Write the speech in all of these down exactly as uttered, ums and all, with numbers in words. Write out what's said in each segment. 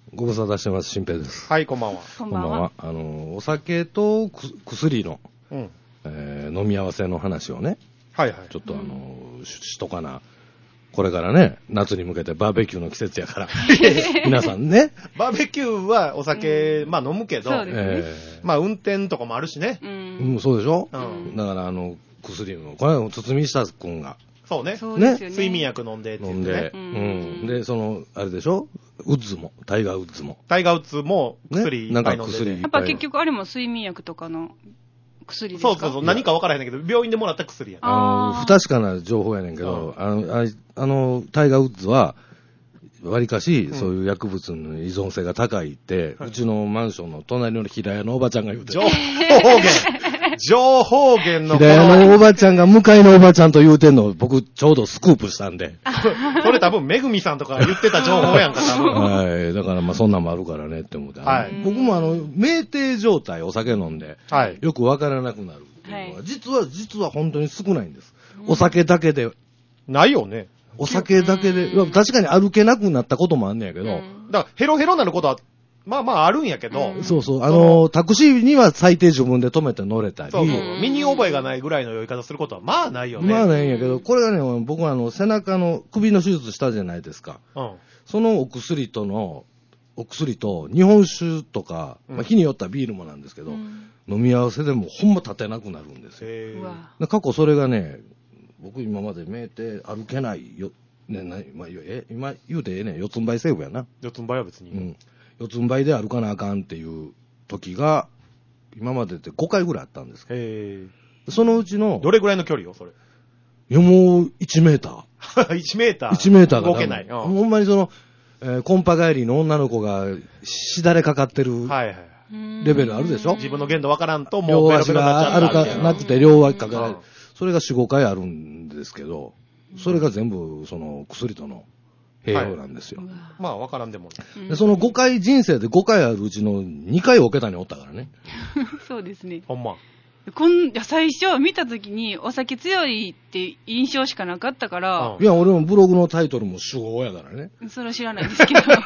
ご無沙汰してます。新平です。 はい、こんばんは。 こんばんは。 あのお酒と薬の、 うんえー、飲み合わせの話をね、 はいはい。 ちょっとあの、うん、し, しとかな。これからね、夏に向けてバーベキューの季節やから、皆さんね。 バーベキューはお酒、うん、まあ飲むけど、 そうですね、 えー、まあ運転とかもあるしね。 うん、うん、そうでしょ、 うん、 だからあの、薬も、これは堤下君が。 そうね。 そうですよね。 睡眠薬飲んでって言って、ね。 飲んで、うん。で、その、あれでしょウッズも、タイガーウッズも。 タイガーウッズも薬いっぱい飲んで、ね。なんか薬。 やっぱ結局あれも睡眠薬とかの薬ですか？ そうそうそう。何か分からへんねんけど、病院でもらった薬やね。 あの、不確かな情報やねんけど、あの、ああの、タイガーウッズは、わりかし、そういう薬物の依存性が高いって、うん、うちのマンションの隣の平屋のおばちゃんが言うてる。 情報源情報源の平屋のおばちゃんが向かいのおばちゃんと言うてんの、僕ちょうどスクープしたんで。 これ多分、めぐみさんとか言ってた情報やんか、多分。 はい。だからまあそんなんもあるからねって思って。はい。僕もあの、酩酊状態、お酒飲んで、はい。よくわからなくなるっていうのは、はい、実は、実は本当に少ないんです。お酒だけで。 ないよね。 お酒だけで、確かに歩けなくなったこともあんねやけど。だから、ヘロヘロなることは、まあまああるんやけど。 うん、そうそう。あの、タクシーには最低自分で止めて乗れたり。 そうそう。身に覚えがないぐらいの酔い方することは、まあないよね。 まあないんやけど、これがね、僕はあの、背中の首の手術したじゃないですか。うん。そのお薬との、お薬と日本酒とか、うん、まあ、日によったビールもなんですけど、うん、飲み合わせでもほんま立てなくなるんですよ。へー。過去それがね、僕今まで酩酊歩けないよ。ね、な、まあ、え、今言うてええねん、四つん這いセーブやな。 四つん這いは別に。 うん。四つん這いで歩かなあかんっていう時が、今まででごかいぐらいあったんです。へー。そのうちの。 どれぐらいの距離よ、それ。 いや、もういちメーター。 いちメーター ? いちメーターが。 動けない。うん、 ほんまにその、えー、コンパ帰りの女の子がしだれかかってるレベルあるでしょ。 自分の限度わからんと、もうベロベロになっちゃう。 両足があるかなくて両脇かかられる。それがよん、ごかいあるんですけど、それが全部、その、薬との併用なんですよ。はい、 まあ、わからんでもね。で、そのごかい、人生でごかいあるうちのにかいお桁におったからね。 そうですね。 ほんま。 こん最初見たときに、お酒強いって印象しかなかったから。 うん、いや、俺もブログのタイトルも酒豪やからね。 それは知らないですけど。はい。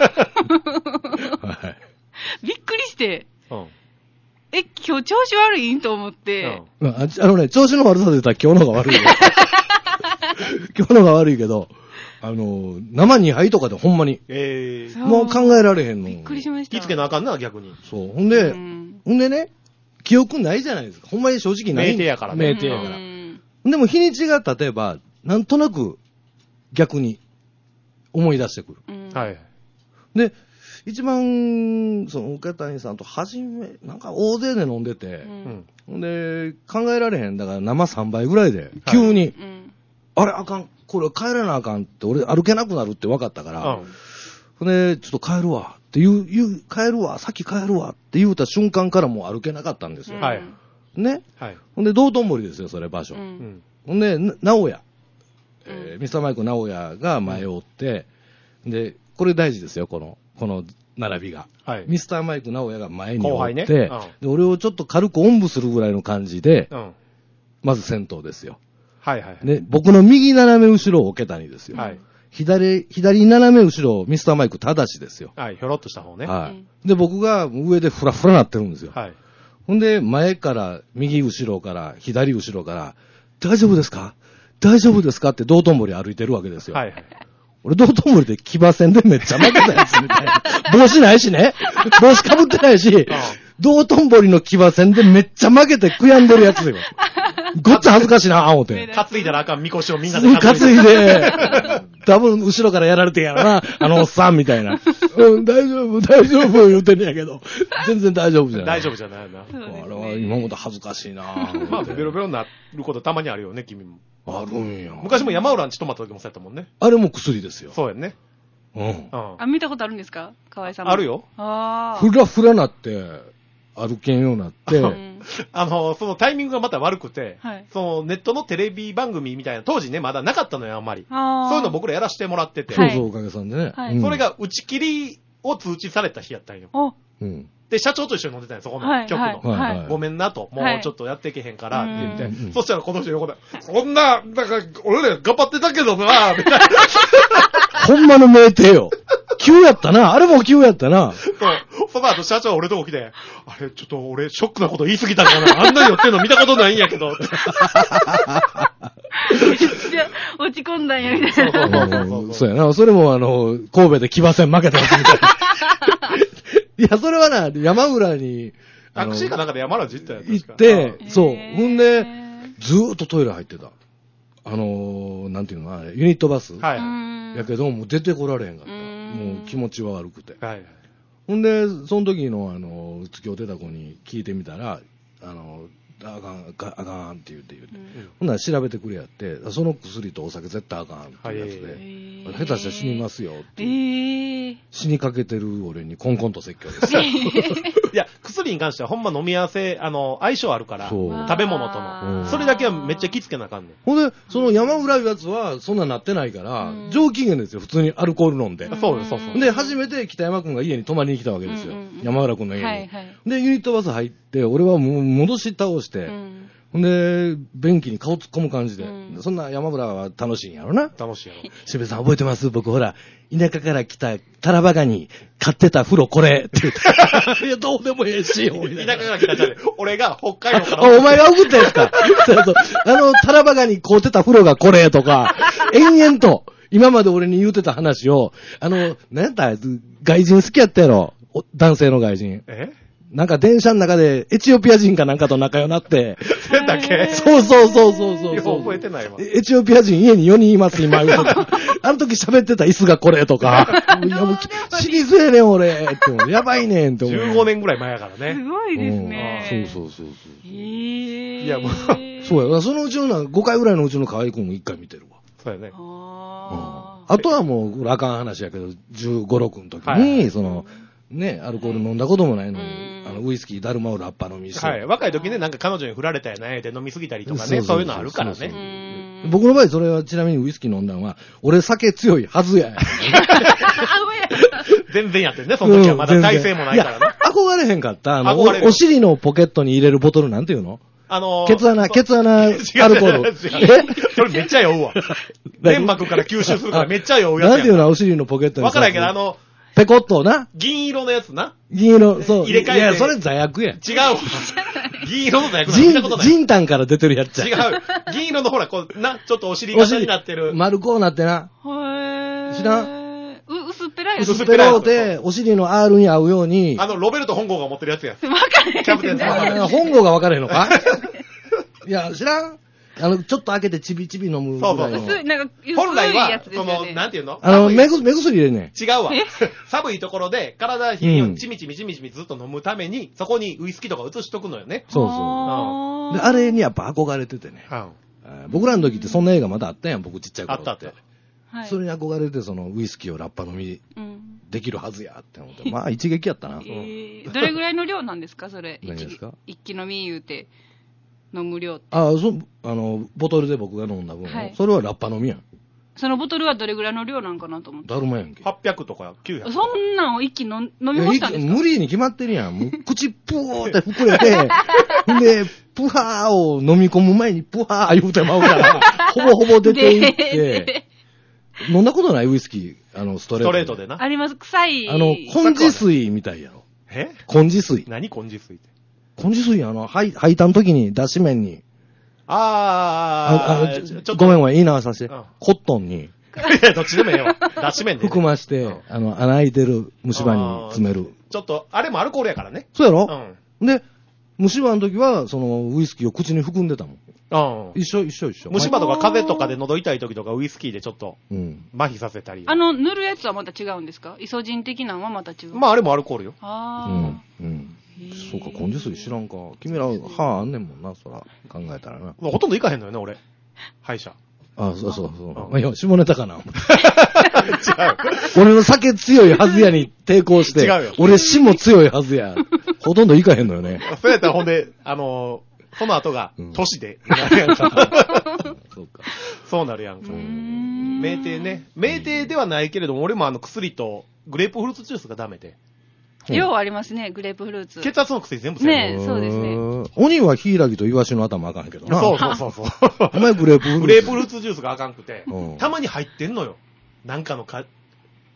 びっくりして。うん。え、今日調子悪いんと思って。 うん、あ, あのね、調子の悪さで言ったら今日の方が悪いよ。今日の方が悪いけど、あの、生にはいとかでほんまに。えー、もう考えられへんの。 びっくりしました。 気つけなあかんな、逆に。 そう。ほんで、うん、ほんでね、記憶ないじゃないですか。ほんまに正直ない。 酩酊やからね。 酩酊やから。うん、でも日にちが例えば、なんとなく逆に思い出してくる。うん、はい。で、一番、その、岡谷さんと初め、なんか大勢で飲んでて、うん、で、考えられへん。だから生さんばいぐらいで、急に、はい、うん、あれあかん、これ帰らなあかんって、俺歩けなくなるって分かったから、うん、で、ちょっと帰るわって言う、言う、帰るわ、さっき帰るわって言うた瞬間からもう歩けなかったんですよ。はい。ね。はい。ほんで、道頓堀ですよ、それ場所。うん、ほんで、直哉、えー、ミスターマイク直哉が前を追って、うん、で、これ大事ですよ、この、この並びが。はい。ミスターマイク直哉が前に追って、後輩ね、うん、で、俺をちょっと軽くおんぶするぐらいの感じで、うん、まず先頭ですよ。はいはい、はい。で、僕の右斜め後ろを桶谷ですよ。はい。左、左斜め後ろ、ミスターマイク正しですよ。 はい、ひょろっとした方ね。 はい。で、僕が上でフラフラなってるんですよ。はい。ほんで、前から、右後ろから、左後ろから、大丈夫ですか大丈夫ですかって道頓堀歩いてるわけですよ。はいはい。俺、道頓堀で騎馬戦でめっちゃ負けたやつみたいな。帽子ないしね。帽子かぶってないし、道頓堀の騎馬戦でめっちゃ負けて悔やんでるやつよ。ごっつ恥ずかしいな、思って。 担いだらあかん、みこしをみんなで担いで。担いで、多分後ろからやられてんやろな、あのおっさんみたいな。うん、大丈夫、大丈夫言うてんやけど、全然大丈夫じゃない。 大丈夫じゃないな。あれは今もと恥ずかしいな。 まあ、ベロベロになることたまにあるよね、君も。 あるんや。 昔も山浦んち泊まった時もそうやったもんね。 あれも薬ですよ。 そうやね。 うん。あ、見たことあるんですか河合さんも。 あるよ。 ああ。 ふらふらなって、歩けんようになって、 あの、そのタイミングがまた悪くて、はい、そのネットのテレビ番組みたいな、当時ね、まだなかったのよ、あんまり。そういうの僕らやらせてもらってて。 そうそう、おかげさんでね。 はい、それが打ち切りを通知された日やったんよ。うん、で、社長と一緒に飲んでたんよ、そこの、はい、局の、はいはい。ごめんなと、もうちょっとやっていけへんから、って言って、はい、そしたらこの人横で、そんな、なんか、俺ら頑張ってたけどな、みたいな。 ほんまの名店よ。 急やったな。あれも急やったな。 そう。その後社長俺とこ来て、あれ、ちょっと俺、ショックなこと言い過ぎたかな。あんなに寄ってんの見たことないんやけど。めっちゃ落ち込んだんやみたいな。 そうやな。それもあの、神戸で騎馬戦負けたやつみたいな。いや、それはな、山浦に、 タクシーかなんかで山浦寺行ったやつ行って、そう。ほんで、ずーっとトイレ入ってた。あのー、なんていうのあれ、ユニットバスはい。やけど、もう出てこられへんかった。もう気持ちは悪くて。はい。ほんで、その時の、あの、うつきょう出た子に聞いてみたら、あの、あかん、あかんって言って言って。うん、ほんなら調べてくれやって、その薬とお酒絶対あかんっていうやつで、はい、下手したら死にますよって、えー。死にかけてる俺にコンコンと説教です。いや、薬に関してはほんま飲み合わせ、あの、相性あるから、食べ物との。それだけはめっちゃ気付けなあかんねん。 ほんで、その山浦いうやつはそんななってないから、上機嫌ですよ、普通にアルコール飲んで。 そうです、そうそう。 で、初めて北山くんが家に泊まりに来たわけですよ。山浦くんの家に。はいはい、で、ユニットバス入って、俺はもう戻し倒して、うんほんで、便器に顔突っ込む感じで、うん。そんな山村は楽しいんやろな。 楽しいやろ。 しべさん覚えてます？僕ほら、田舎から来たタラバガニ買ってた風呂これって言って。いや、どうでもええし、 田舎から来たじゃね俺が北海道から。 お前が送ったやつか。そうそう。あの、タラバガニ買うてた風呂がこれとか、延々と、今まで俺に言うてた話を、あの、なんやった外人好きやったやろ。男性の外人。えなんか電車の中でエチオピア人かなんかと仲良くなって。 それだけそうそうそうそうそうそう。 覚えてないわ。 エチオピア人家によにんいます、今。あの時喋ってた椅子がこれとか。いやもう死にそうやねん、俺。ってやばいねんって思う。 じゅうごねんぐらい前やからね。 すごいですね。 うん、そうそうそうそう。 へー。 いやもう、そうや。そのうちのごかいぐらいのうちの河合くんもいっかい見てるわ。 そうやね。 ああとはもう、あかん話やけど、じゅうご、ろくの時に、はい、その、ね、アルコール飲んだこともないのに、あの、ウイスキー、ダルマをラッパ飲みして。 はい。若い時ね、なんか彼女に振られたやないで飲みすぎたりとかね、そういうのあるからね。 僕の場合、それはちなみにウイスキー飲んだのは、俺酒強いはずや。 全然やってるね、その時はまだ体勢もないからね。 憧れへんかった。あの、お尻のポケットに入れるボトルなんていうのあのー、ケツ穴、ケツ穴アルコール。 えそれめっちゃ酔うわ。粘膜から吸収するからめっちゃ酔うやつや。 なんていうのお尻のポケットに。 わからんけど、あの、 ペコッとな。 銀色のやつな。 銀色、そう。 入れ替えて。いや、それ座薬や。 違う。銀色の座薬なんて見たことない。 ジンタンから出てるやつや。違う。銀色のほら、こう、な、ちょっとお尻型になってる。 丸こうなってな。 へー。 知らんう、薄っぺらい薄っぺらいで、お尻の R に合うように。 あの、ロベルト本郷が持ってるやつや。 わかる。 キャプテンさん。 本郷がわからへんのかいや、知らんあの、ちょっと開けてちびちび飲むぐらいの。 そうそう。なんか、本来は、その、なんていうのあの、目薬、目薬入れね違うわ。寒いところで、体冷えをちみちみちみちみずっと飲むために、そこにウイスキーとか移しとくのよね。 そうそう。で、あれにやっぱ憧れててね。僕らの時ってそんな映画まだあったやん、僕ちっちゃい頃って。あったあった。それに憧れて、その、ウイスキーをラッパ飲みできるはずやって思って。まあ、一撃やったな。 どれぐらいの量なんですか、それ。 何ですか一気飲み言うて。飲む量って。 ああ、そ、あの、ボトルで僕が飲んだ分、はい、それはラッパ飲みやん。 そのボトルはどれぐらいの量なんかなと思って。 だるまやんけ。 はっぴゃくとかきゅうひゃく。 そんなんを一気に飲み干したんですか？ 無理に決まってるやん。もう口プーって膨れて、で、プハーを飲み込む前にプハー言うてまうから、ほぼほぼ出ていって、飲んだことないウイスキー、あの、ストレート。 ストレートでな。 あります。臭い。 あの、根治水みたいやろ。 え根治水。 何根治水って。 根治水あの、はい、吐いたの時に、脱脂麺に。 あー、あー、ちょっと。ごめんごめん、いいなさせて。うん、コットンに。 いや、どっちでもええよ。脱脂麺で、ね。 含まして、うん、あの、穴開いてる虫歯に詰める。 ちょっと、あれもアルコールやからね。 そうやろうん。で、虫歯の時は、その、ウイスキーを口に含んでたもん。 うん。 一緒、一緒、一緒。 虫歯とか風邪とかで喉痛い時とかウイスキーでちょっと、うん。麻痺させたり。 あの、塗るやつはまた違うんですか？イソジン的なのはまた違う。 まあ、あれもアルコールよ。 ああ。うん。うん。そうか、根治水知らんか。君ら、歯あんねんもんな、そら。考えたらな。 ほとんどいかへんのよね、俺。歯医者。 ああ、そうそうそう。まあ、いや、下ネタかな。違う。俺の酒強いはずやに抵抗して。違うよ。俺死も強いはずや。ほとんどいかへんのよね。 そうやったらほんで、あのー、その後が、都市で、なるやんか。そうか。そうなるやんか。酩酊ね。酩酊ではないけれども、俺もあの薬とグレープフルーツジュースがダメで。 量ありますね、グレープフルーツ。 血圧の薬全部そうねそうですね。 鬼はヒイラギとイワシの頭あかんけどな。 そうそうそうそう。 お前グレープフルーツ。 グレープフルーツジュースがあかんくて、うん、たまに入ってんのよ。なんかのか、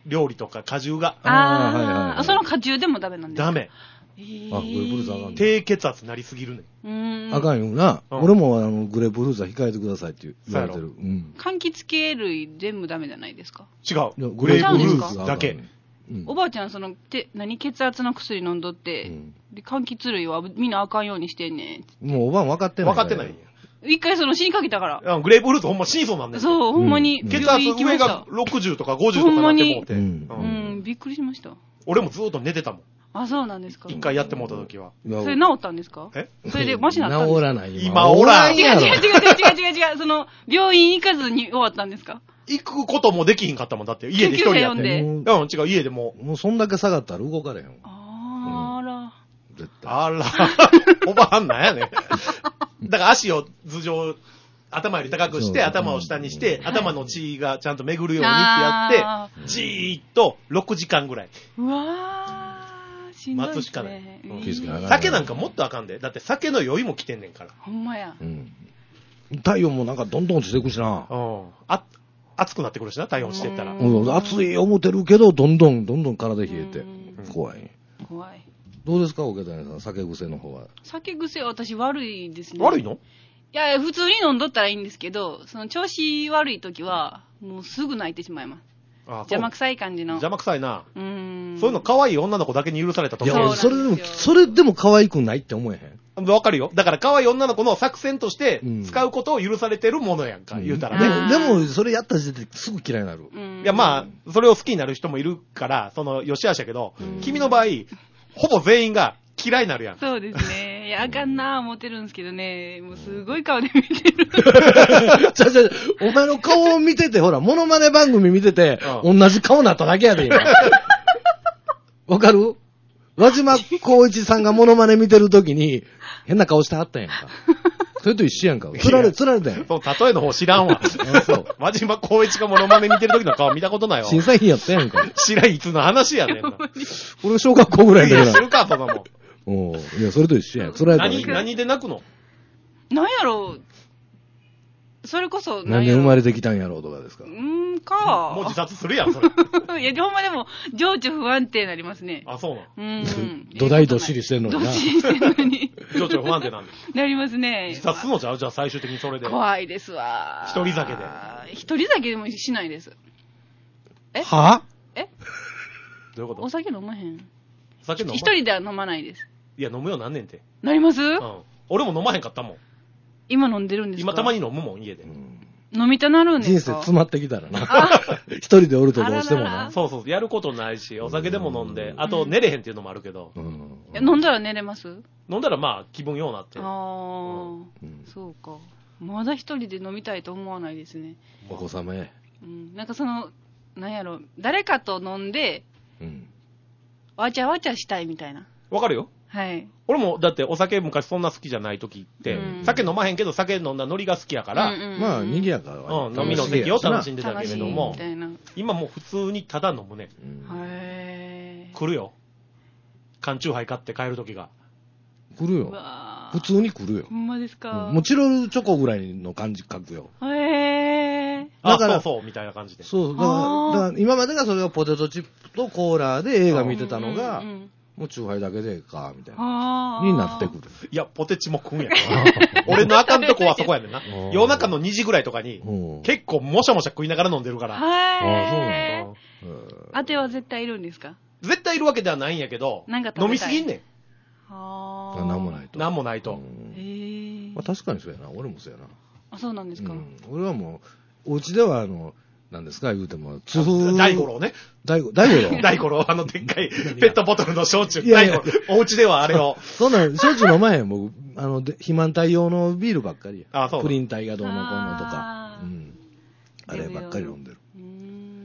料理とか果汁が。 ああ、はいはいはい、その果汁でもダメなんですか？ ダメ。 えー、あ、グレープフルーツあかんね。 低血圧なりすぎるね。 うーん。 あかんよな。うん、俺もあのグレープフルーツは控えてくださいって言われてる。うん。 柑橘系類全部ダメじゃないですか？ 違う。グレープフルーツだけ。 うん、おばあちゃん、その、て、何、血圧の薬飲んどって、うん、で、柑橘類はみんなあかんようにしてんねん。 もうおばあ分かってない。 分かってないんや。 一回その死にかけたから。 グレープフルーツほんま死にそうなんねん。 そう、ほんまに。 血圧上がろくじゅうとかごじゅうとかなってもうて。 うん、うん、びっくりしました。 俺もずっと寝てたもん。 あ、そうなんですか。 一回やってもうた時は。 それ治ったんですか？えそれでマシになったんですか？ 治らない。 今おらん。 違う違う違う違う違う違う。その、病院行かずに終わったんですか？ 行くこともできひんかったもん。だって家で一人やって。うん、違う、家でもう。もうそんだけ下がったら動かれへん。 あら。 絶対。 あら。おばはんなんやね。だから足を頭上、頭より高くして、頭を下にして、頭の血がちゃんと巡るようにってやって、じーっとろくじかんぐらい。 うわー、しんどいですね。待つしかない。 うん、酒なんかもっとあかんで。だって酒の酔いも来てんねんから。 ほんまや。 うん。体温もなんかどんどん落ちていくしな。 うん。あ、熱くなってくるしな、体温してったら。 うん。熱い思ってるけど、どんどんどんどん体冷えて。怖い。 怖い。 どうですか、桶谷さん、酒癖の方は。 酒癖は私悪いですね。 悪いの？ いや、普通に飲んどったらいいんですけど、その調子悪い時は、もうすぐ泣いてしまいます。ああ、邪魔くさい感じの。 邪魔くさいな。 うーん。 そういうの可愛い女の子だけに許されたと思う。いや、それでも、それでも可愛くないって思えへん。 わかるよ。だから可愛い女の子の作戦として使うことを許されてるものやんか、うん、言うたらね。でも、でもそれやった時点ですぐ嫌いになる。 いや、まあ、それを好きになる人もいるから、その、よしあしやけど、君の場合、ほぼ全員が嫌いになるやん。 そうですね。いや、あかんなぁ思ってるんですけどね。もうすごい顔で見てる。 ちゃちゃ、お前の顔を見てて、ほら、モノマネ番組見てて、うん、同じ顔になっただけやで、今。わかる？輪島光一さんがモノマネ見てるときに、変な顔してはったんやんか。それと一緒やんか。釣られ、釣られたやん。 そう、例えの方知らんわ。そう。輪島光一がモノマネ見てるときの顔見たことないわ。 審査員やったやんか。 知らん、いつの話やねんな。 俺小学校ぐらいだから。 いや、知るか、そんなもん。 おいや、それと一緒やん。釣られた何、何で泣くの？ なんやろう。それこそ何で生まれてきたんやろうとかですか？ うーんか。 もう自殺するやん、それ。 いや、ほんまでも、情緒不安定になりますね。 あ、そうなの？うん。 土台どっしりしてんのにな。 どっしりしてんのに。 情緒不安定なんです。 なりますね。 自殺すんのちゃう？じゃあ最終的にそれで。 怖いですわ。 一人酒で。 一人酒でもしないです。え？ は？ え？ どういうこと？ お酒飲まへん。 酒飲まへん。 一人では飲まないです。 いや、飲むようなんねんて。 なります？うん。 俺も飲まへんかったもん。 今飲んでるんですか？ 今たまに飲むもん、家で。 飲みたなるんですか？ 人生詰まってきたらな。一人でおるとどうしてもな。 そうそう、やることないし、お酒でも飲んで、あと寝れへんっていうのもあるけど。 飲んだら寝れます？ 飲んだらまあ気分ようなって。 ああ、そうか。まだ一人で飲みたいと思わないですね。 お子様へ。 うん、なんかその、なんやろ、誰かと飲んで、わちゃわちゃしたいみたいな。 わかるよ。 はい。 俺も、だってお酒昔そんな好きじゃない時って、うん、酒飲まへんけど酒飲んだノリが好きやから、 うんうんうん、まあ、賑やかは、 うん、飲みの席を楽しんでたけれども、今もう普通にただ飲むね。 うん、へ来るよ。缶チューハイ買って帰る時が。 来るよ。普通に来るよ。 ほんまですか。 うん、もうチロルチョコぐらいの感じ書くよ。 へー。 だから、あ、そうそう、みたいな感じで。 そう、だから、だから今までがそれをポテトチップとコーラで映画見てたのが、うんうんうん、もうチューハイだけでか、みたいな。になってくる。 いや、ポテチも食うんやな。俺のあかんとこはそこやねんな。夜中のにじぐらいとかに、結構もしゃもしゃ食いながら飲んでるから。 へー。あ、そうなんだ。当ては絶対いるんですか？ 絶対いるわけではないんやけど、飲みすぎんねん。 ああ。なんもないと。 なんもないと。 へー。 まあ、確かにそうやな。俺もそうやな。 あ、そうなんですか。うん、 俺はもう、お家ではあの、なんですか言うても、痛風。 大五郎ね。 大五、大五郎大五郎、あのでっかいペットボトルの焼酎。大五郎。お家ではあれを。 そんな、焼酎飲まへん。僕、あの、肥満体用のビールばっかりや。 あ、そう。 プリン体がどうのこうのとか。うん。あればっかり飲んでる。うん。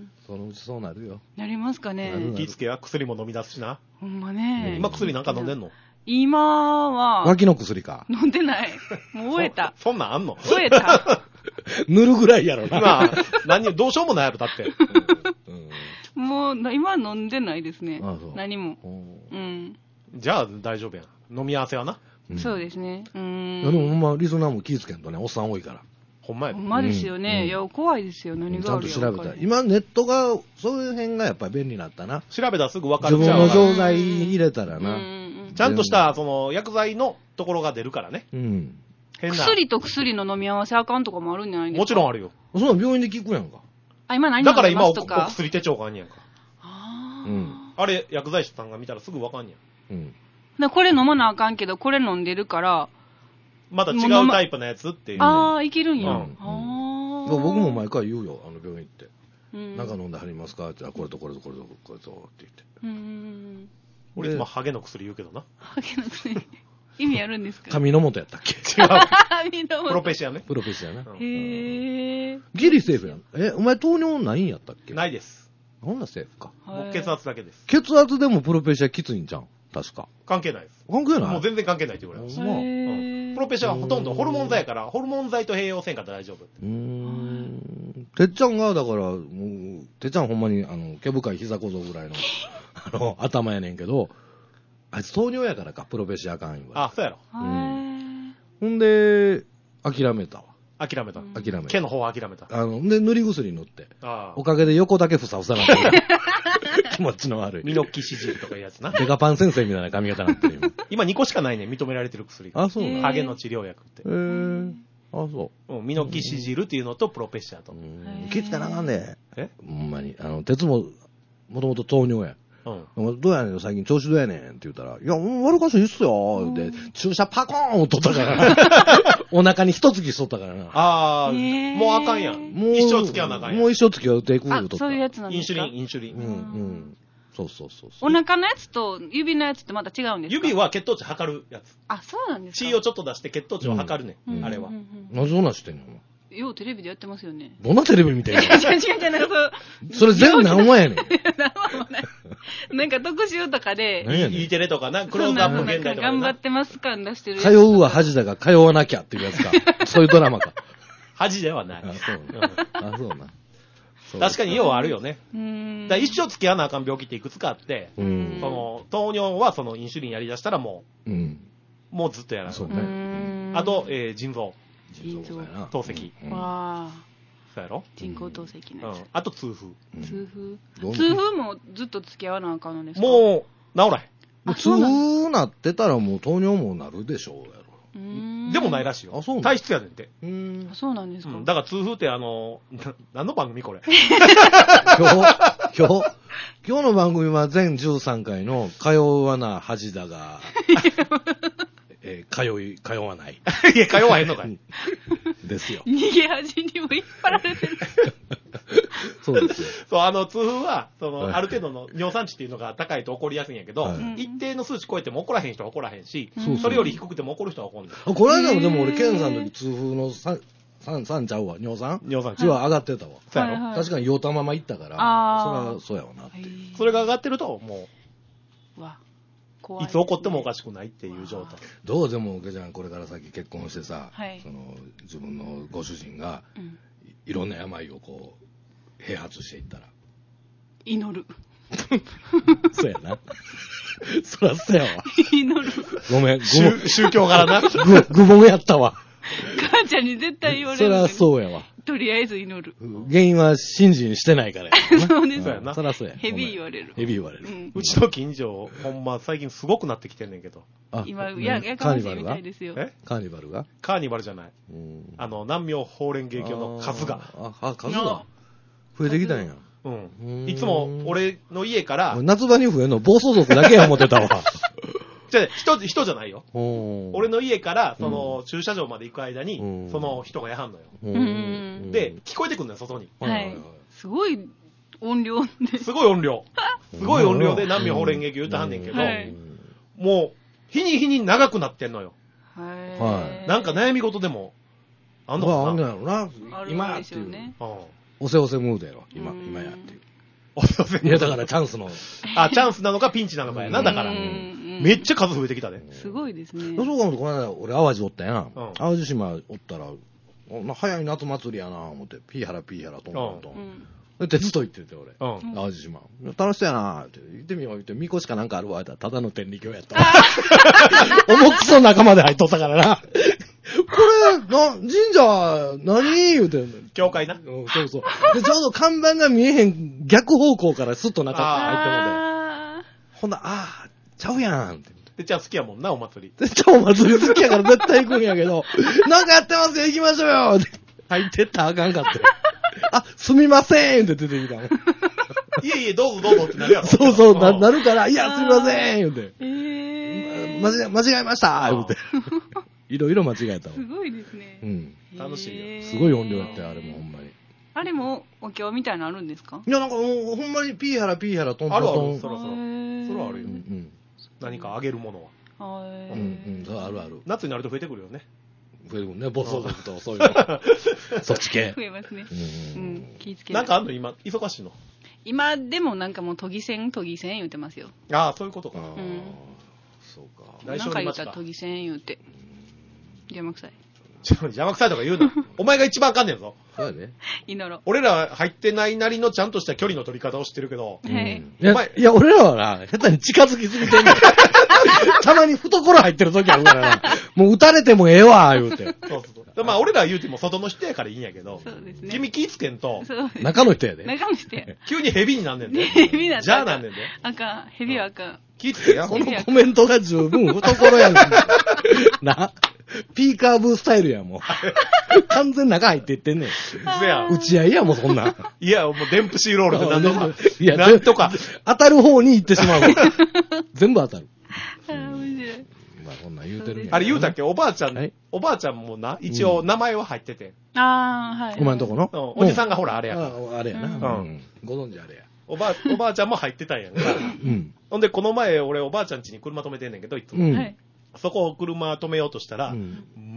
そのうちそうなるよ。 なりますかね。 気ぃつけや、薬も飲み出すしな。 ほんまね。 今薬なんか飲んでんの？ 今は。 脇の薬か。 飲んでない。もう終えた。 そ, そんなんあんの？ 終えた。 塗るぐらいやろな。 まあ、何、どうしようもないやろ、だって。 うんうん、もう、今は飲んでないですね。 ああそう何も。うん。 じゃあ、大丈夫やん。飲み合わせはな。 うん、そうですね。うん。 でも、まあ、リスナーも気ぃつけんとね、おっさん多いから。 ほんまや。 ほんまですよね。うん、いや、怖いですよ。何があるちゃんと調べた。今ネットが、そういう辺がやっぱり便利になったな。 調べたらすぐ分かる。 自分の錠剤入れたらな。 ちゃんとした、その、薬剤のところが出るからね。 うん。 変な。薬と薬の飲み合わせあかんとかもあるんじゃないですか。 もちろんあるよ。 そんな病院で聞くやんか。 あ、今何飲んでますとか。 だから今お、お薬手帳があんねやんか。 ああ。 うん。あれ、薬剤師さんが見たらすぐ分かんねやん。うん。 だこれ飲まなあかんけど、これ飲んでるから、 また違うタイプのやつっていう、ね。 ああ、いけるんや。うん、 あ僕も毎回言うよ、あの病院行って。うん、なんか飲んではりますかって、これとこれとこれとこれとって言って。うん。 俺いつもハゲの薬言うけどな。 ハゲの薬意味あるんですか？ 髪の元やったっけ？ 違う。髪の元。プロペシアね。 プロペシアね。 へえ。 ギリセーフやん。え、お前糖尿ないんやったっけ？ ないです。 ほんなセーフか。 もう血圧だけです。 血圧でもプロペシアきついんじゃん。確か。 関係ないです。 関係ない？ もう全然関係ないって言われます。うん。プロペシアはほとんどホルモン剤やから、ホルモン剤と併用せんかったら大丈夫。 うーん。てっちゃんが、だから、もう、てっちゃんほんまに、あの、毛深い膝小僧ぐらいの、あの、頭やねんけど、あいつ糖尿やからか、プロペシア肝炎は。 あ、そうやろ。 うん。 ほんで、諦めたわ。 諦めた。 諦めた。 毛の方は諦めた。 あの、で、塗り薬塗って。 あおかげで横だけふさふさなってる。気持ちの悪い。 ミノキシジルとかいうやつな。 デカパン先生みたいな髪型になってる今。 今にこしかないね、認められてる薬が。 あ、そうなの？ ハゲの治療薬って。 へー。あ、そう。 うん、ミノキシジルっていうのとプロペシアと。 気ぃつけなあかんねえほんまに。あの、鉄も、もともと糖尿や。うん。どうやねん、最近調子どうやねんって言ったら、いや、悪かしいいっすよって、注射パコーンを取ったからな。お腹に一突きしとったからな。 ああ、もうあかんやん。もう一生付き合わなあかんやん。 もう一生付き合うていくあ、そういうやつなんですか？ インシュリン、インシュリン。 うん、うん。そうそうそう。 お腹のやつと指のやつってまた違うんですか？ 指は血糖値測るやつ。 あ、そうなんですか？ 血をちょっと出して血糖値を測るね、あれは。 なぜそんなんしてんの？ ようテレビでやってますよね。 どんなテレビ見てんの？ 違う違う違う、なんかそう。それ全部何話やねん。 何話もない。なんか特集とかで。 E テレとかな、クローズアップ現代とか。 頑張ってます感出してるやつ。 通うは恥だが通わなきゃっていうやつか。そういうドラマか。 恥ではない。 あ、そうな。あ、そうな。 確かに要はあるよね。だ一生付き合わなあかん病気っていくつかあって、その糖尿はそのインシュリンやりだしたらもう、うん、もうずっとやらない。 そうね。 あと、えー、腎臓。 腎臓。 透析。 わあ。 そうやろ？ 人工透析のやつ。 あと痛風。 痛風。痛風もずっと付き合わなあかんのですか？ もう、治らへん。 痛風なってたらもう糖尿もなるでしょうやろ。 でもないらしいよ。 あ、そう体質やねんて。 うん。そうなんですか？ だから痛風ってあの、何の番組これ？ 今日、今日、今日の番組は全じゅうさんかいの通わな恥だが、えー、通い、通わない。 いや、通わへんのかい。 ですよ。 逃げ恥にも引っ張られてる。 そうですよ。 そう、あの、痛風は、その、はい、ある程度の尿酸値っていうのが高いと起こりやすいんやけど、はい、一定の数値超えても起こらへん人は起こらへんし、うん、それより低くても起こる人は起こるんだよ。 この間もでも俺、ケンさんの時痛風のさん、三、三ちゃうわ、尿酸尿酸値は上がってたわ。 そうやろ、はいはい、確かに酔ったまま行ったから、それはそうやわなっていう。 それが上がってると、もう、 わいつ起こってもおかしくないっていう状態。 どうでも、おけちゃん、これから先結婚してさ、はい、その自分のご主人が、うん、いろんな病をこう、併発していったら。 祈る。 そうやな。そらそうやわ。 祈る。 ごめん、 宗, 宗教柄な。 ぐ、ぐぼんやったわ。 母ちゃんに絶対言われる。 そらそうやわ。 とりあえず祈る。 原因は信心してないからや。 そうです。 そうやな。 そらそうや。 ヘビ言われる。 ヘビ言われる。 うん、うちの近所、ほんま最近すごくなってきてんねんけど。 あ、今、や、やかましいみたいですよ。 えカーニバルがカーニバルじゃない。あの、南明法蓮華経の数が。 あ、あ、数が増えてきたんや。 うん。いつも、俺の家から。 夏場に増えんの暴走族だけや思ってたわ。 じゃ人、人じゃないよ。俺の家から、その、駐車場まで行く間に、その人がやはんのよ。で、聞こえてくるのよ、外に。 はい。すごい音量で。 すごい音量。すごい音量で南明法蓮華経言うてはんねんけど、もう、日に日に長くなってんのよ。はい。なんか悩み事でも、あんのかな。 あんのやろな。今やっていう。おせおせムードやろ、今、今やっていう。 おせおせムード。 いや、だからチャンスの。 あ、チャンスなのかピンチなのかやな、だから。めっちゃ数増えてきたね。 すごいですね。 そうかも、この間、俺、淡路おったやん。淡路島おったら、早い夏祭りやな思って、ピーハラピーハラトントントン。で、手伝い行ってて、俺。淡路島。楽しそうやなって。行ってみよう、行って、みこしかなんかあるわ、ただの天理教やった。重くそ仲間で入っとったからな。 れ、な、神社、何言うてんの。 教会な。 うん、そうそう。で、ちょうど看板が見えへん逆方向からスッと中入ってもんで。ほんな、あー、ちゃうやんって。 で、ちゃん好きやもんな、お祭り。 で、ちゃんお祭り好きやから絶対行くんやけど、なんかやってますよ、行きましょうよって入ってったらあかんかって。あ、すみませんって出てきたもん。 いえいえ、どうぞどうぞってなるやろ。 そうそう、な、なるから、いや、すみません言うて。 えー、 間違え、間違えました言うて。いろいろ間違えたわ。 すごいですね。 うん。 楽しいよ。 すごい音量やったよ、あれもほんまに。 あれもお経みたいなのあるんですか？ いや、なんかもう、ほんまにピーハラピーハラトントントン。 あるある、そろそろ。それはあるよ。 うんうん、 何かあげるものは。 うんうん、そうあるある。 夏になると増えてくるよね。 増えてくるね、ボソボソと、そういうの。そっち系。 増えますね。うん、気ぃつけなんかあんの今、忙しいの？ 今でもなんかもう都議選、都議選言うてますよ。 ああ、そういうことか。うん。 そうか。 なんか言ったら都議選言うて。邪魔くさい。 邪魔くさいとか言うな。お前が一番あかんねんぞ。 そうやね。 祈ろう。 俺ら入ってないなりのちゃんとした距離の取り方をしてるけど。 はい。 いや、いや俺らはな、下手に近づきすぎてんねん。たまに懐入ってる時あるからな。もう撃たれてもええわ、言うて。そうそうそう。まあ俺ら言うても外の人やからいいんやけど。 そうですね。 君気ぃつけんと。 中の人やで。 中の人や。 急にヘビになんねんで。 ヘビなんじゃあなんねんで。 あかん。ヘビはあかん。 気ぃつけや。 このコメントが十分懐やん。な。ピーカーブースタイルや、もう。完全中入っていってんねん。 せや。 打ち合いや、もうそんな。 いや、もうデンプシーロールで何とか。 いや、 なんとか。 当たる方に行ってしまう。全部当たる。 ああ、面白い。 まあ、こんなん言うてるんや。 あれ言うたっけおばあちゃん、おばあちゃんもな、一応名前は入ってて。 ああ、はい。 お前んとこのおじさんがほら、あれやから。 あれやな。うん。ご存知あれや。 おばあ、おばあちゃんも入ってたんやんか。うん。ほんで、この前、俺、おばあちゃん家に車止めてんねんけど、いつも。はい。そこを車止めようとしたら、うん、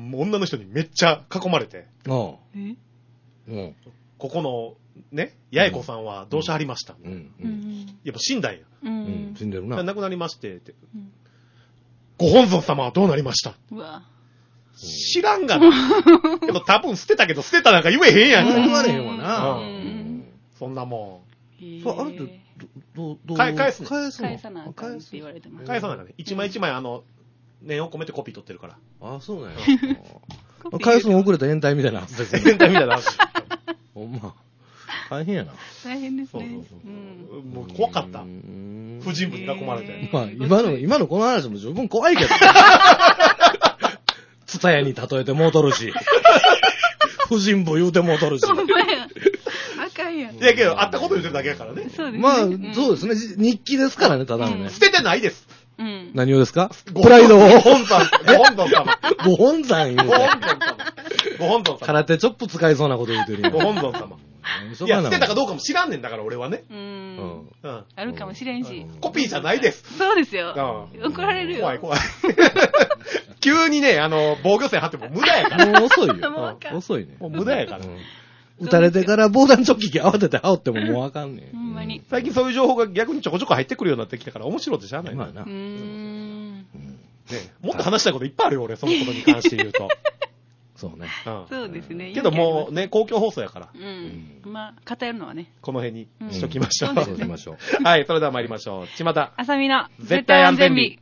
女の人にめっちゃ囲まれて。ああ。えうん。ここの、ね、八重子さんはどうしはりました、うんうんうん、やっぱ死んだんや。うん。死んでるな。亡くなりまして、って、うん。ご本尊様はどうなりましたうわ。知らんがな。けど多分捨てたけど捨てたなんか言えへんやん。 言われへんわな。 うん。そんなもん。 そう、あれって、ど、ど、 どう返すの返すの返さなあかんって言われてます。 返さなあかんね。一枚一枚あの、念を込めてコピー取ってるから。 ああ、そうなんや。返すの遅れた変態みたいなはずですね。 変態みたいなはず。 ほんま。大変やな。 大変ですね。そうそうそう。もう怖かった。婦人部に囲まれて。 まあ、今の、今のこの話も十分怖いけど。ツタヤに例えてもうとるし。婦人部言うてもうとるし。 あかんやん。 いやけど、あったこと言ってるだけやからね。 そうですね。 まあ、そうですね。日記ですからね、ただのね。 捨ててないです。 うん。 何をですかプライドを。 ご本山。ご本尊様。 ご本山言うて。 ご本尊様。ご本尊様。 空手チョップ使いそうなこと言うてるよ。 ご本尊様。いや、捨てたかどうかも知らんねんだから、俺はね。うん。 うん。あるかもしれんし。 コピーじゃないです。 そうですよ。怒られるよ。 怖い怖い。急にね、あの、防御線張っても無駄やから。 もう遅いよ。遅いね。 もう無駄やから。 撃たれてから防弾チョッキ慌てて羽織ってももうあかんねん。ほんまに。 最近そういう情報が逆にちょこちょこ入ってくるようになってきたから面白いってしゃあないな。 まあな。うーん。 ね、もっと話したいこといっぱいあるよ、俺、そのことに関して言うと。 そうね。 そうですね。 けどもうね、公共放送やから。 うん。まあ、語るのはね。 この辺にしときましょう。 そうしましょう。 はい、それでは参りましょう。ちまた。 あさみの絶対安全日。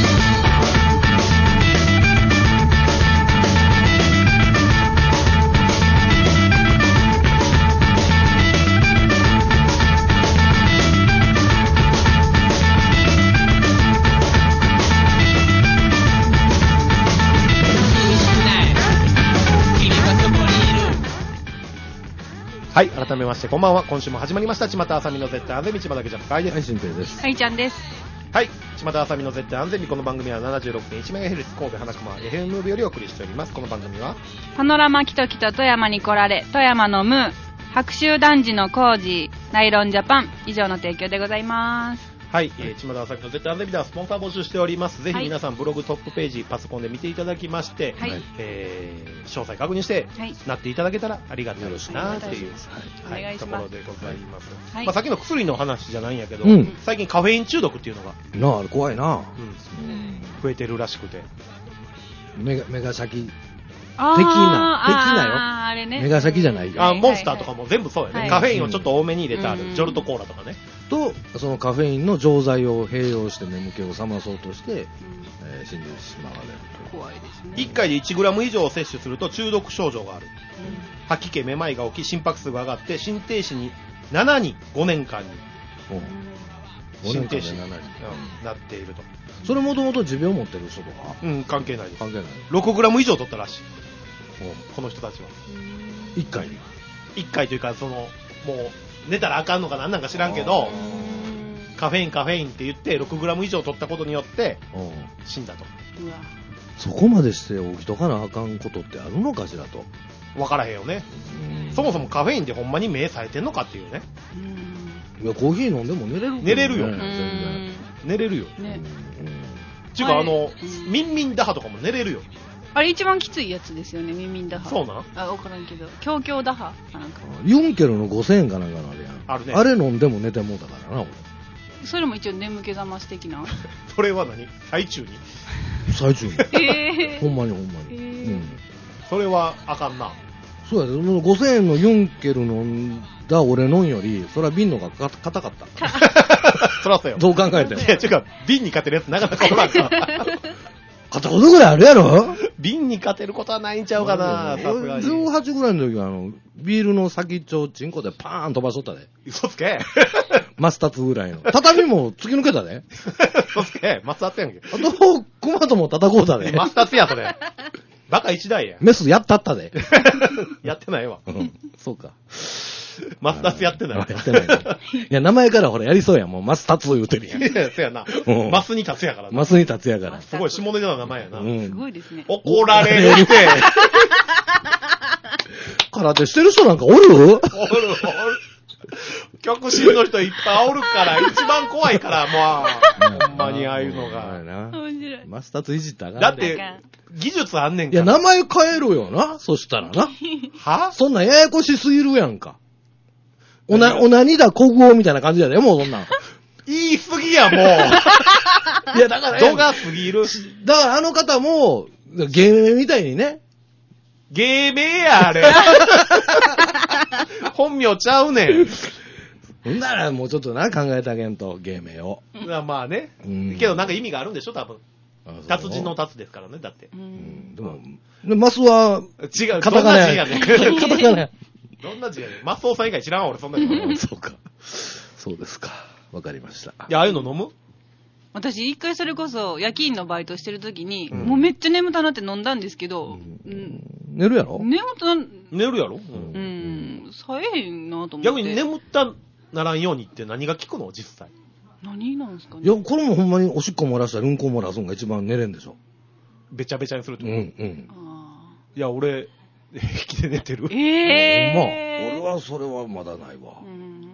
はい、改めましてこんばんは。今週も始まりました巷あさみの絶対安全日。千葉だけじゃ不快です。 はい、しんぺいです。 はい、ちゃんです。 はい、巷あさみの絶対安全日。この番組は ななじゅうろくてんいちメガヘルツ 神戸花熊 エフエム よりお送りしております。この番組はパノラマキトキと富山に来られ、富山のムー、白州男児のコージー、ナイロンジャパン以上の提供でございます。 はい、えー、巷あさみの絶対安全日ではスポンサー募集しております。ぜひ皆さんブログトップページパソコンで見ていただきまして、はい、えー、詳細確認して、はい、なっていただけたらありがたいなっていう、はい、はい、ところでございます。はい、まあ、さっきの薬の話じゃないんやけど、うん、最近カフェイン中毒っていうのがなあ、あれ怖いな、うん、 増えてるらしくて、 メガメガシャキ的な、的なよ。ああれね。メガシャキじゃないよ。 あ、モンスターとかも全部そうやね。はい、カフェインをちょっと多めに入れてある。ジョルトコーラとかね。 とそのカフェインの錠剤を併用して眠気を覚まそうとして、うんえー、死んでしまわれると。怖いですね。 いっかいでいちグラム以上摂取すると中毒症状がある、うん、吐き気めまいが起き心拍数が上がって心停止にななにんごねんかんに、うん、心停止に、うん、なっていると。 それもともと持病を持ってる人とかうん関係ないです。 関係ない。 ろくグラム以上取ったらしい、この人たちは。 いっかいにいっかいというかそのもう寝たらあかんのかなんなんか知らんけどカフェインカフェインって言ってろくグラム以上取ったことによって死んだと。 うわそこまでして起きとかなあかんことってあるのかしらと。 分からへんよね。そもそもカフェインでほんまに目冴えてんのかっていうね。 いやコーヒー飲んでも寝れる、ね、 寝れるよ全然寝れるよ、 ね、 ちゅうかあのミンミン打破とかも寝れるよ。 あれ一番きついやつですよね、ミンミン打破。 そうなん？ あ、分からんけど強強打破なんかユンケルのごせんえんかなんかのあれやん。 あるね。 あれ飲んでも寝てもうたからな俺。 それも一応眠気覚まし的なそれは何？最中に最中にえー、 ほんまにほんまに、 えーうん、 それはあかんな。 そうやで、ごせんえんのユンケル飲んだ俺のんよりそれは瓶のがか硬かったそらそうよ。 どう考えても。 いや、ちゅうか瓶に勝てるやつなかったことなんか勝ったことぐらいあるやろ。 瓶に勝てることはないんちゃうかな、さすがに。 じゅうはちぐらいの時はあのビールの先っちょチンコでパーン飛ばしとったで。 嘘つけマスタツぐらいの畳も突き抜けたで。 嘘つけマスタツやんけ。 あとクマとも叩こうたで。 マスタツやそれ。バカ一台や。 メスやったったで。 やってないわ。 うん、そうか。 マスタツやってない。 やってない。いや、名前からほらやりそうやん。もうマスタツ言うてるやん。 いや、そうやな。うん、マスに立つやからな。 マスに立つやから。 すごい下ネタな名前やな。 うん、すごいですね。 怒られるって。 空手してる人なんかおる？おるおる。 極真の人いっぱいおるから、一番怖いから、まあ、ほんまにああいうのが。 面白い。 マスタツいじったらだって、技術あんねんから。 いや、名前変えろよな。そしたらな。 は？ そんなんややこしすぎるやんか。おな、おなにだ、国語みたいな感じやで、もうそんなん。 言い過ぎや、もう。 いや、だから、 度が過ぎる。 だからあの方も、芸名みたいにね。 芸名や、あれ。本名ちゃうねん。 ほんならもうちょっとな、考えてあげんと、芸名を。 まあね。うん、けどなんか意味があるんでしょ、多分。達人の達ですからね、だって。うん、 でも、マスは、 違う、 カタカナや。 どんな字やねん。 カタカナや。 どんな字やねん。マスオさん以外知らんわ、俺、そんなの。 そうか。そうですか。わかりました。いや、ああいうの飲む？ 私、一回それこそ夜勤のバイトしてるときに、うん、もうめっちゃ眠たなって飲んだんですけど、 うんうん、寝るやろ？ 眠たな、 寝るやろ？ うん。うん、さえへんなと思って。 逆に眠ったならんようにって何が効くの実際。 何なんですかね。 いや、これもほんまにおしっこ漏らしたりうんこ漏らすのが一番寝れんでしょ。 べちゃべちゃにするってこと？ うんうん。 あいや、俺、平気で寝てる。 えぇー。ほんま。俺はそれはまだないわ。 うん、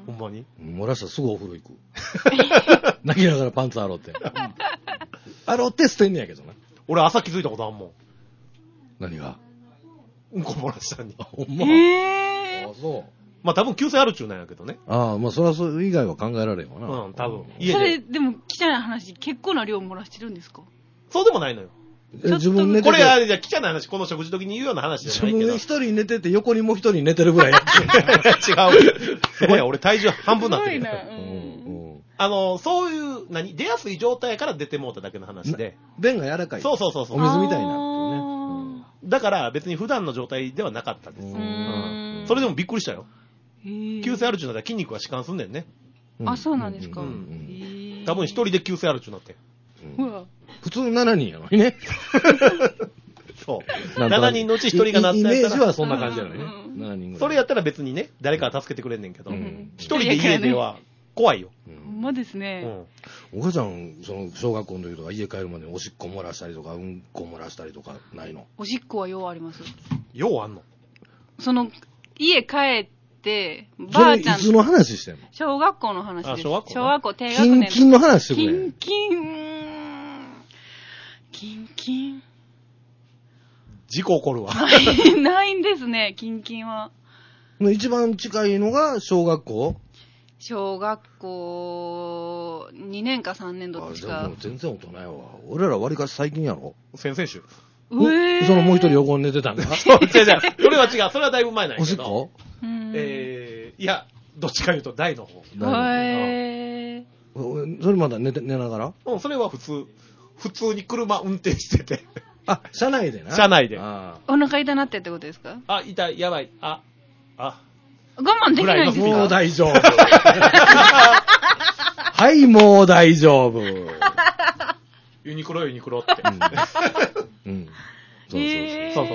ほんまに？ 漏らしたらすぐお風呂行く。泣きながらパンツ洗って。洗って捨てんねやけどな。 俺朝気づいたことあんもん。 何が？ うんこ漏らしたんに。 ほんま。 えー。 あ、そう。 まあ多分急性あるっちゅうなんやけどね。 ああ、まあそれはそれ以外は考えられんわな。 うん、多分。 家で。それ、でも汚い話、結構な量漏らしてるんですか？ そうでもないのよ。 自分寝てて。 これは、じゃあ汚い話、この食事時に言うような話じゃないけど。 自分一人寝てて横にもう一人寝てるぐらいや違う。すごい、俺体重半分になってる。 すごいな。 うん、あの、そういう、何、出やすい状態から出てもうただけの話で。 便が柔らかい。 そうそうそうそう。 お水みたいになってね。うん、だから別に普段の状態ではなかったです。うん、それでもびっくりしたよ。急性アルチューになったら筋肉が弛緩すんねんね。 うん、あ、そうなんですか。うんうん、多分一人で急性アルチューになって。 うん、普通ななにんやのにね。 そう。ななにんのうちひとりがなったら。 イメージはそんな感じやのね。ななにんぐらい。 それやったら別にね、誰か助けてくれんねんけど、一、うん、人で家では怖いよ。 ほんまですね。 うん、お母ちゃん、その小学校の時とか家帰るまでおしっこ漏らしたりとか、うんこ漏らしたりとかないの？ おしっこはようあります。 ようあんの？ その、家帰って、ばあちゃん。 いつの話してんの？ 小学校の話です。 小学校、 小学校低学年。キンキンの話してくれ。 キンキン。キンキン。 事故起こるわ。 ないんですね、キンキンは。 一番近いのが小学校？ 小学校にねんかさんねんどっちか。 あ、全然大人やわ。俺ら割かし最近やろ？ 先々週。 えー、 そのもう一人横に寝てたんだ。 そう、違う違う。それは違う。それはだいぶ前なんやけど。 おしっこ？ えー、いや、どっちか言うと大の方。 へそれまだ寝て、寝ながらうん、それは普通、普通に車運転してて。 あ、車内でな。 車内で。 あお腹痛なってってことですか？ あ、痛い、やばい、あ、あ。 我慢できないんですか？ もう大丈夫。はい、もう大丈夫。 ユニクロユニクロって。うん。うん、 そうそうそう。えー、そうそうそう。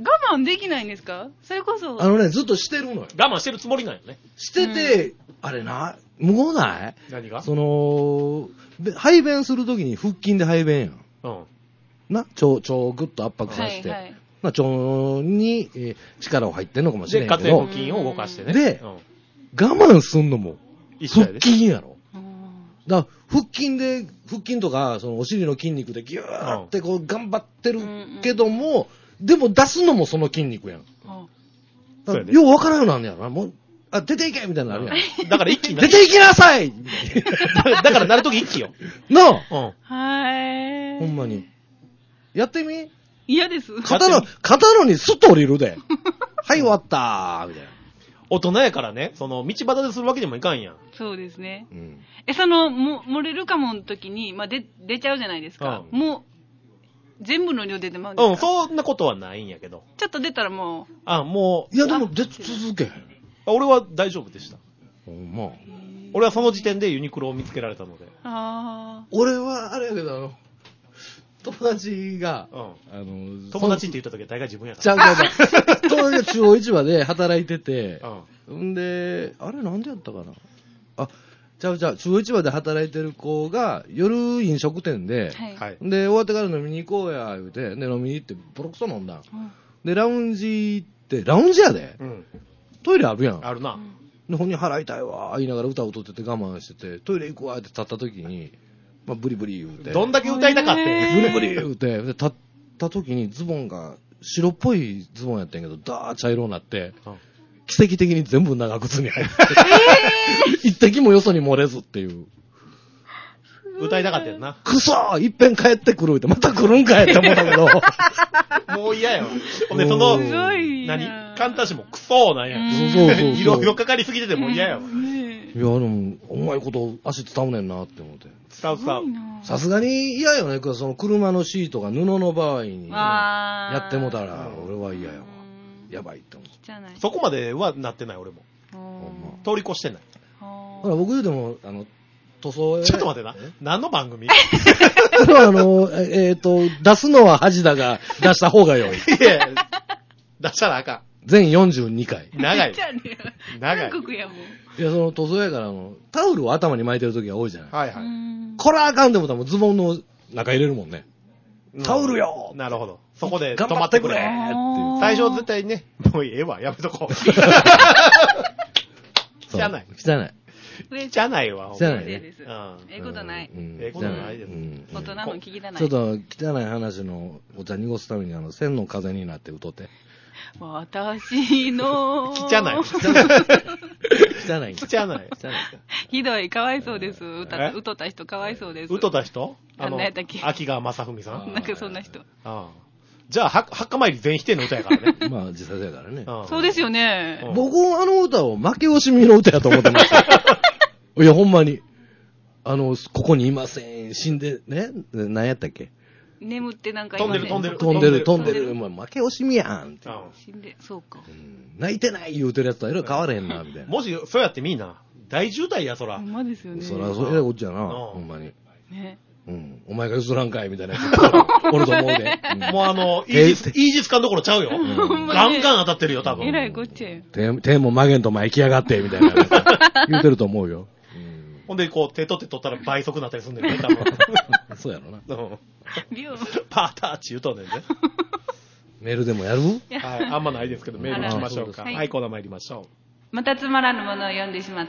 我慢できないんですか？それこそ。 あのね、ずっとしてるのよ。 我慢してるつもりなんよね。 してて、うん、あれな、無謀ない？ 何が？ その、排便するときに腹筋で排便やん。うん。な、腸、腸をぐっと圧迫させて。はいはい、まあ、腸に、えー、力を入ってんのかもしれないけど。 で、家庭腹筋を動かしてね。 で、うん、我慢すんのも、腹筋やろ。だから腹筋で、腹筋とか、そのお尻の筋肉でギューってこう頑張ってるけども、うん、でも出すのもその筋肉やん。うん、ようわからんようなんねやろな。もう、あ、出ていけみたいになるやん。 だから一気に出ていきなさいだからなるとき一気よ。 なあ、うん、 はい。 ほんまに。やってみ？ 嫌です。 肩の、肩のにスッと降りるで。はい、終わったーみたいな。 大人やからね、その、道端でするわけにもいかんやん。 そうですね。うん、え、その、も、漏れるかもの時に、まあ、で、出ちゃうじゃないですか。うん、もう、全部の量出てまうんですか？ うん、そんなことはないんやけど。 ちょっと出たらもう。 あ、もう。いや、でも出続けへん。 俺は大丈夫でした。 ほんま。 俺はその時点でユニクロを見つけられたので。 ああ。俺は、あれやけど、あの、友達が、うん、 あの、友達って言った時は大概自分やから。ちゃうちゃうちゃう。友達が中央市場で働いてて、うん。んで、あれなんでやったかな。あ、ちゃうちゃう、中央市場で働いてる子が、夜飲食店で、はい、で、終わってから飲みに行こうや、言うて、で、飲みに行って、ボロクソ飲んだ。うん、で、ラウンジ行って、ラウンジやで、うん、トイレあるやん。 あるな。 で、本人払いたいわ、言いながら歌を歌ってて我慢してて、トイレ行くわ、って立った時に、まあ、ブリブリ言うて。 どんだけ歌いたかって。 ブリブリ言うて。で、立った時にズボンが、白っぽいズボンやったんやけど、ダー茶色になって、うん、奇跡的に全部長靴に入って、えー、一滴もよそに漏れずっていう。 歌いたかったよな。 くそーいっぺん帰ってくるって、また来るんかいって思ったけど。 もう嫌やわ。ほんで、その、何カンタシもクソーなんや。そうそうそう。いろいろかかりすぎててもう嫌やわ。 いや、でも、うまいこと足伝うねんなって思って。 伝う伝う。 さすがに嫌よね。その車のシートが布の場合に、ね、やってもたら、俺は嫌やわ。やばいって思う。そこまではなってない、俺も。通り越してない。 ほら、僕でも、あの、塗装ちょっと待ってな。何の番組それはあの、えっ、ー、と、出すのは恥だが、出した方がよい。いや出したらあかん。 全よんじゅうにかい。 長い。長い。 韓国やもん。 いや、その塗装やから、あの、タオルを頭に巻いてる時が多いじゃない。 はいはい。 これあかんでも多分ズボンの中入れるもんね。タオルよなるほど。そこで止まってくれっていう。 最初絶対ね、もうええわ、やめとこう。汚い。 汚い。 じゃないわ。 じゃないです。ええことない。 ええことないです。 大人の聞きたない。 ちょっと汚い話のお茶濁すために、あの、千の風になって歌って。 私の。 汚い。 汚い。 汚い。 ひどい、かわいそうです。歌うとった人かわいそうです。 うとった人あの、何やったっけ秋川正文さんなんかそんな人。ああ。じゃあ、墓参り全否定の歌やからね。 まあ、実際だからね。 そうですよね。 僕、あの歌を負け惜しみの歌やと思ってました。いや、ほんまに。あの、ここにいません。死んで、ね何やったっけ眠ってなんか飛んでる飛んでる飛んでる飛んでる。もう負け惜しみやんって。 死んで、そうか。 泣いてない言うてるやつとはえらい変われへんな、みたいな。 もし、そうやってみんな。大渋滞や、そら。 ほんまですよね。 そら、それえらいこっちゃな。ほんまに。 ね。 うん。お前が譲らんかいみたいなやつおると思うで。 もうあの、イージス、イージス艦どころちゃうよ。ガンガン当たってるよ、多分。 えらいこっちゃよ。 手も曲げんと前行きやがって、みたいな。言うてると思うよ。 ほんで、こう、手取って取ったら倍速になったりするんだよね、多分。 そうやろな。 パーターチ言うとんねんね。 メールでもやる？ はい。あんまないですけど、メール行きましょうか。はい、コーナー参りましょう。 またつまらぬものを読んでしまった。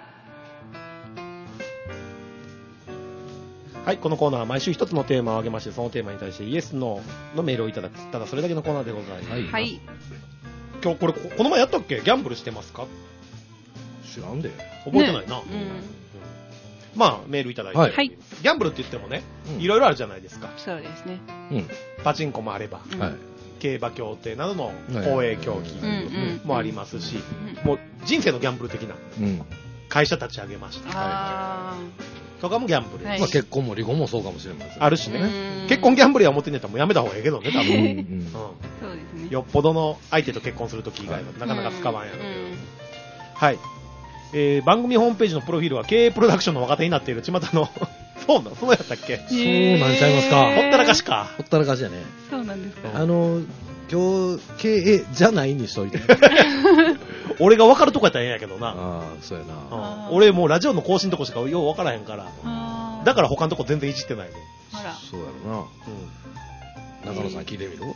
はい、このコーナーは毎週一つのテーマを挙げまして、そのテーマに対してイエス、ノーのメールをいただく。ただそれだけのコーナーでございます。 はい。 今日これ、この前やったっけ？ギャンブルしてますか？ 知らんで。 覚えてないな。まあ、メールいただいて。はい。ギャンブルって言ってもね、いろいろあるじゃないですか。 そうですね。 うん。パチンコもあれば、はい。競馬競艇などの公営競技もありますし、もう人生のギャンブル的な。うん。 会社立ち上げました。あとかもギャンブル。 はい、まあ結婚も離婚もそうかもしれません。 あるしね。結婚ギャンブルや思ってんやったらもうやめた方がええけどね、多分。うんうん、 そうですね。 よっぽどの相手と結婚するとき以外はなかなか使わんやろうけど。はい。えー、番組ホームページのプロフィールは経営プロダクションの若手になっている巷のそうなのそうやったっけ？ そうなんちゃいますか。 ほったらかしか。 ほったらかしやね。 そうなんですか。 あの今日経営じゃないにしといて。 俺が分かるとこやったらええんやけどな。 ああ、そうやな。 うん、俺もうラジオの更新とこしかよう分からへんから。だから他のとこ全然いじってないね。 あら。そうやろな。うん。中野さん聞いてみる？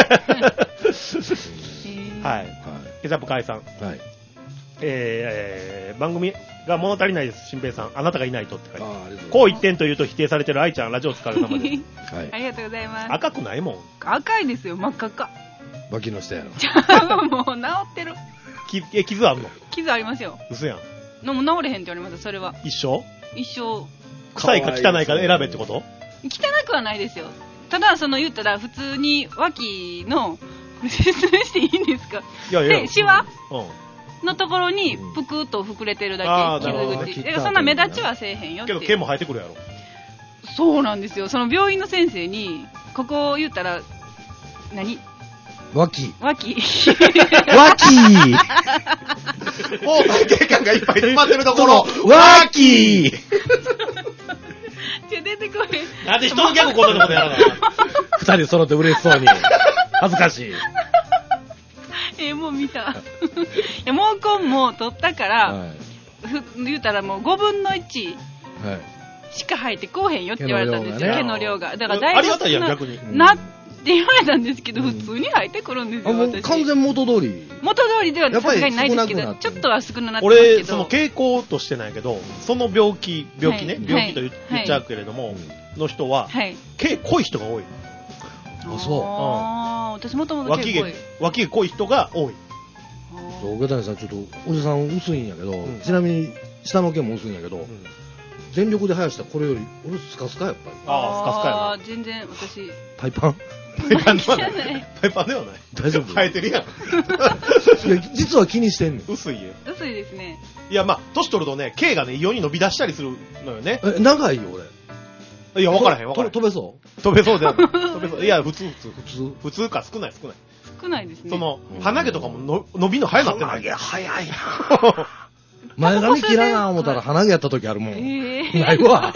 はい。ケチャップ解散。はい。えー、番組が物足りないです、新平さん。あなたがいないとって書いてある。こう一点というと否定されてる愛ちゃん、ラジオお疲れ様です。 はい。ありがとうございます。 赤くないもん。 赤いですよ、真っ赤っか。 脇の下やろ。 もう治ってる。 きえ、傷あるの？ 傷ありますよ。 嘘やん。 のも治れへんって言われます、それは。 一生？ 一生。 臭いか汚いか選べってこと？ 汚くはないですよ。ただ、その言ったら普通に脇の、これ説明していいんですか？いやいや。で、シワ？うん。のところにぷくっと膨れてるだけ、傷口。だからそんな目立ちはせえへんよって。 けど毛も生えてくるやろ。 そうなんですよ。その病院の先生にここを言ったら何？ 脇。 脇。 脇。 もう統計感がいっぱい詰まってるところ。 脇。 じゃ出てこい。 なんで人のギャグこんなとこでやらない？ 二人揃って嬉しそうに。恥ずかしい。 えー、もう見た。いや、毛根も取ったから、はい、ふ言うたらもうごぶんのいちしか生えてこうへんよって言われたんですよ、毛の量が。だからだいぶありがたいやん、逆に。 なって言われたんですけど、うん、普通に生えてくるんですよ、私。 完全元通り。 元通りではさすがにないですけど、ちょっとは少なくなってますけど。俺、その傾向としてないけど、その病気、病気ね、はい、病気と言っちゃうけれども、はい、の人は、はい、毛濃い人が多い。 あ、そう。 あ、うん、私もともと脇毛、脇毛濃い人が多い。 奥谷さん、ちょっとおじさん薄いんやけど、うん、ちなみに下の毛も薄いんやけど、うん、全力で生やしたらこれより俺スカスカやっぱり。 ああ、スカスカやな。 全然私。 パイパン？ パイパンではない。パイパンではない。 大丈夫？ 生えてるやん。 いや、実は気にしてんねん。 薄いよ。 薄いですね。 いや、まあ、年取るとね、毛がね、異様に伸び出したりするのよね。 え、長いよ、俺。 いや、分からへん、分からへん。 飛べそう飛べそうではない。飛べそう。いや、普通、普通。普通普通か、少ない、少ない。 少ないですね。 その、鼻毛とかもの伸びの早なってない。 鼻毛早いな前髪切らな思ったら鼻毛やった時あるもん。えー、ないわ。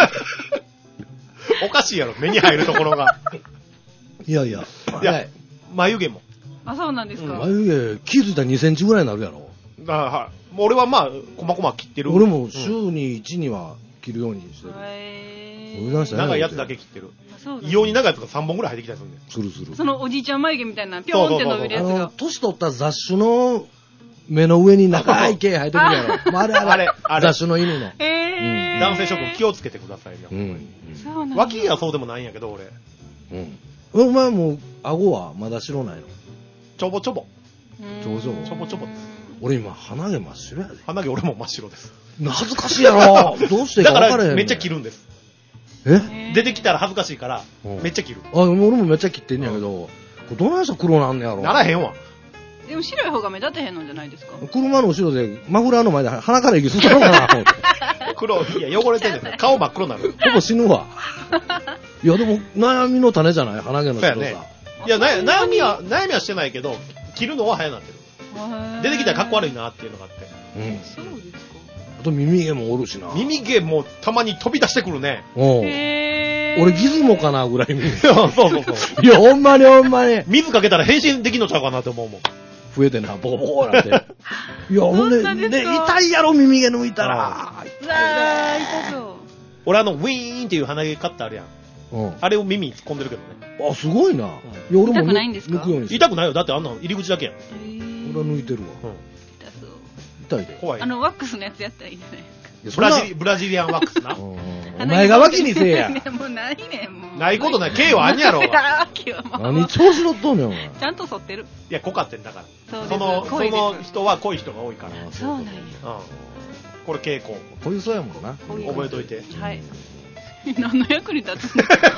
おかしいやろ、目に入るところが。 いやいや。 いや、眉毛も。 あ、そうなんですか。 眉毛、気づいたらにセンチぐらいになるやろ。 あ、はい。俺はまあ、こまこま切ってる。 俺も週にいちには切るようにしてる。 へー。 長いやつだけ切ってる。異様に長いやつがさんぼんぐらい入ってきたりするんで。 するする。 そのおじいちゃん眉毛みたいな、ぴょんって伸びるやつが。 年取った雑種の目の上に長い毛生えてくるやろ。あれあれ、あれ雑種の犬の。 へー。 男性諸君気をつけてくださいよ。うん。脇はそうでもないんやけど、俺。 うん。お前もう、顎はまだ白ないの？ ちょぼちょぼ。 ちょぼちょぼ。 ちょぼちょぼです。 俺今、鼻毛真っ白やで。 鼻毛俺も真っ白です。 恥ずかしいやろ。どうしてか分からへん。 だからめっちゃ切るんです。 え？ 出てきたら恥ずかしいから、めっちゃ切る。 あ、俺もめっちゃ切ってんねやけど、これどないしたら黒なんねやろ。 ならへんわ。 でも白い方が目立てへんのじゃないですか。 車の後ろでマフラーの前で鼻から息吸ったのかな。 黒、いや、汚れてんねん。顔真っ黒なる。 ほぼ死ぬわ。いや、でも悩みの種じゃない鼻毛の白さ。 ね、いや、悩みは、悩みはしてないけど、切るのは早なってる。出てきたらかっこ悪いなっていうのがあって。 うん。そうですか。 あと耳毛もおるしな。 耳毛もたまに飛び出してくるね。 へー。 俺ギズモかなぐらい耳。 そうそうそう。 いや、ほんまにほんまに。 水かけたら変身できんのちゃうかなって思うもん。 増えてな、ボコボコなんて。いや、ほんで、ね、痛いやろ、耳毛抜いたら。 うわー、痛そう。 俺あの、ウィーンっていう鼻毛カッターあるやん。うん。あれを耳に突っ込んでるけどね。 あ、すごいな。いや、俺も痛くないんですか？ 抜くようにして。痛くないよ。だってあんな入り口だけやん。 俺は抜いてるわ。うん。 痛そう。 痛いで。 怖い。 あの、ワックスのやつやったらいいじゃないですか。 ブラジリ、ブラジリアンワックスな。 お前が脇にせえや。 もうないねん、もう。 ないことない。毛はあんやろ。 何調子乗っとんねん、お前。 ちゃんと剃ってる。 いや、濃かってんだから。その、その人は濃い人が多いから。 そうなんや。うん。 これ傾向。 こういうそうやもんな。 覚えといて。 はい。何の役に立つんですか？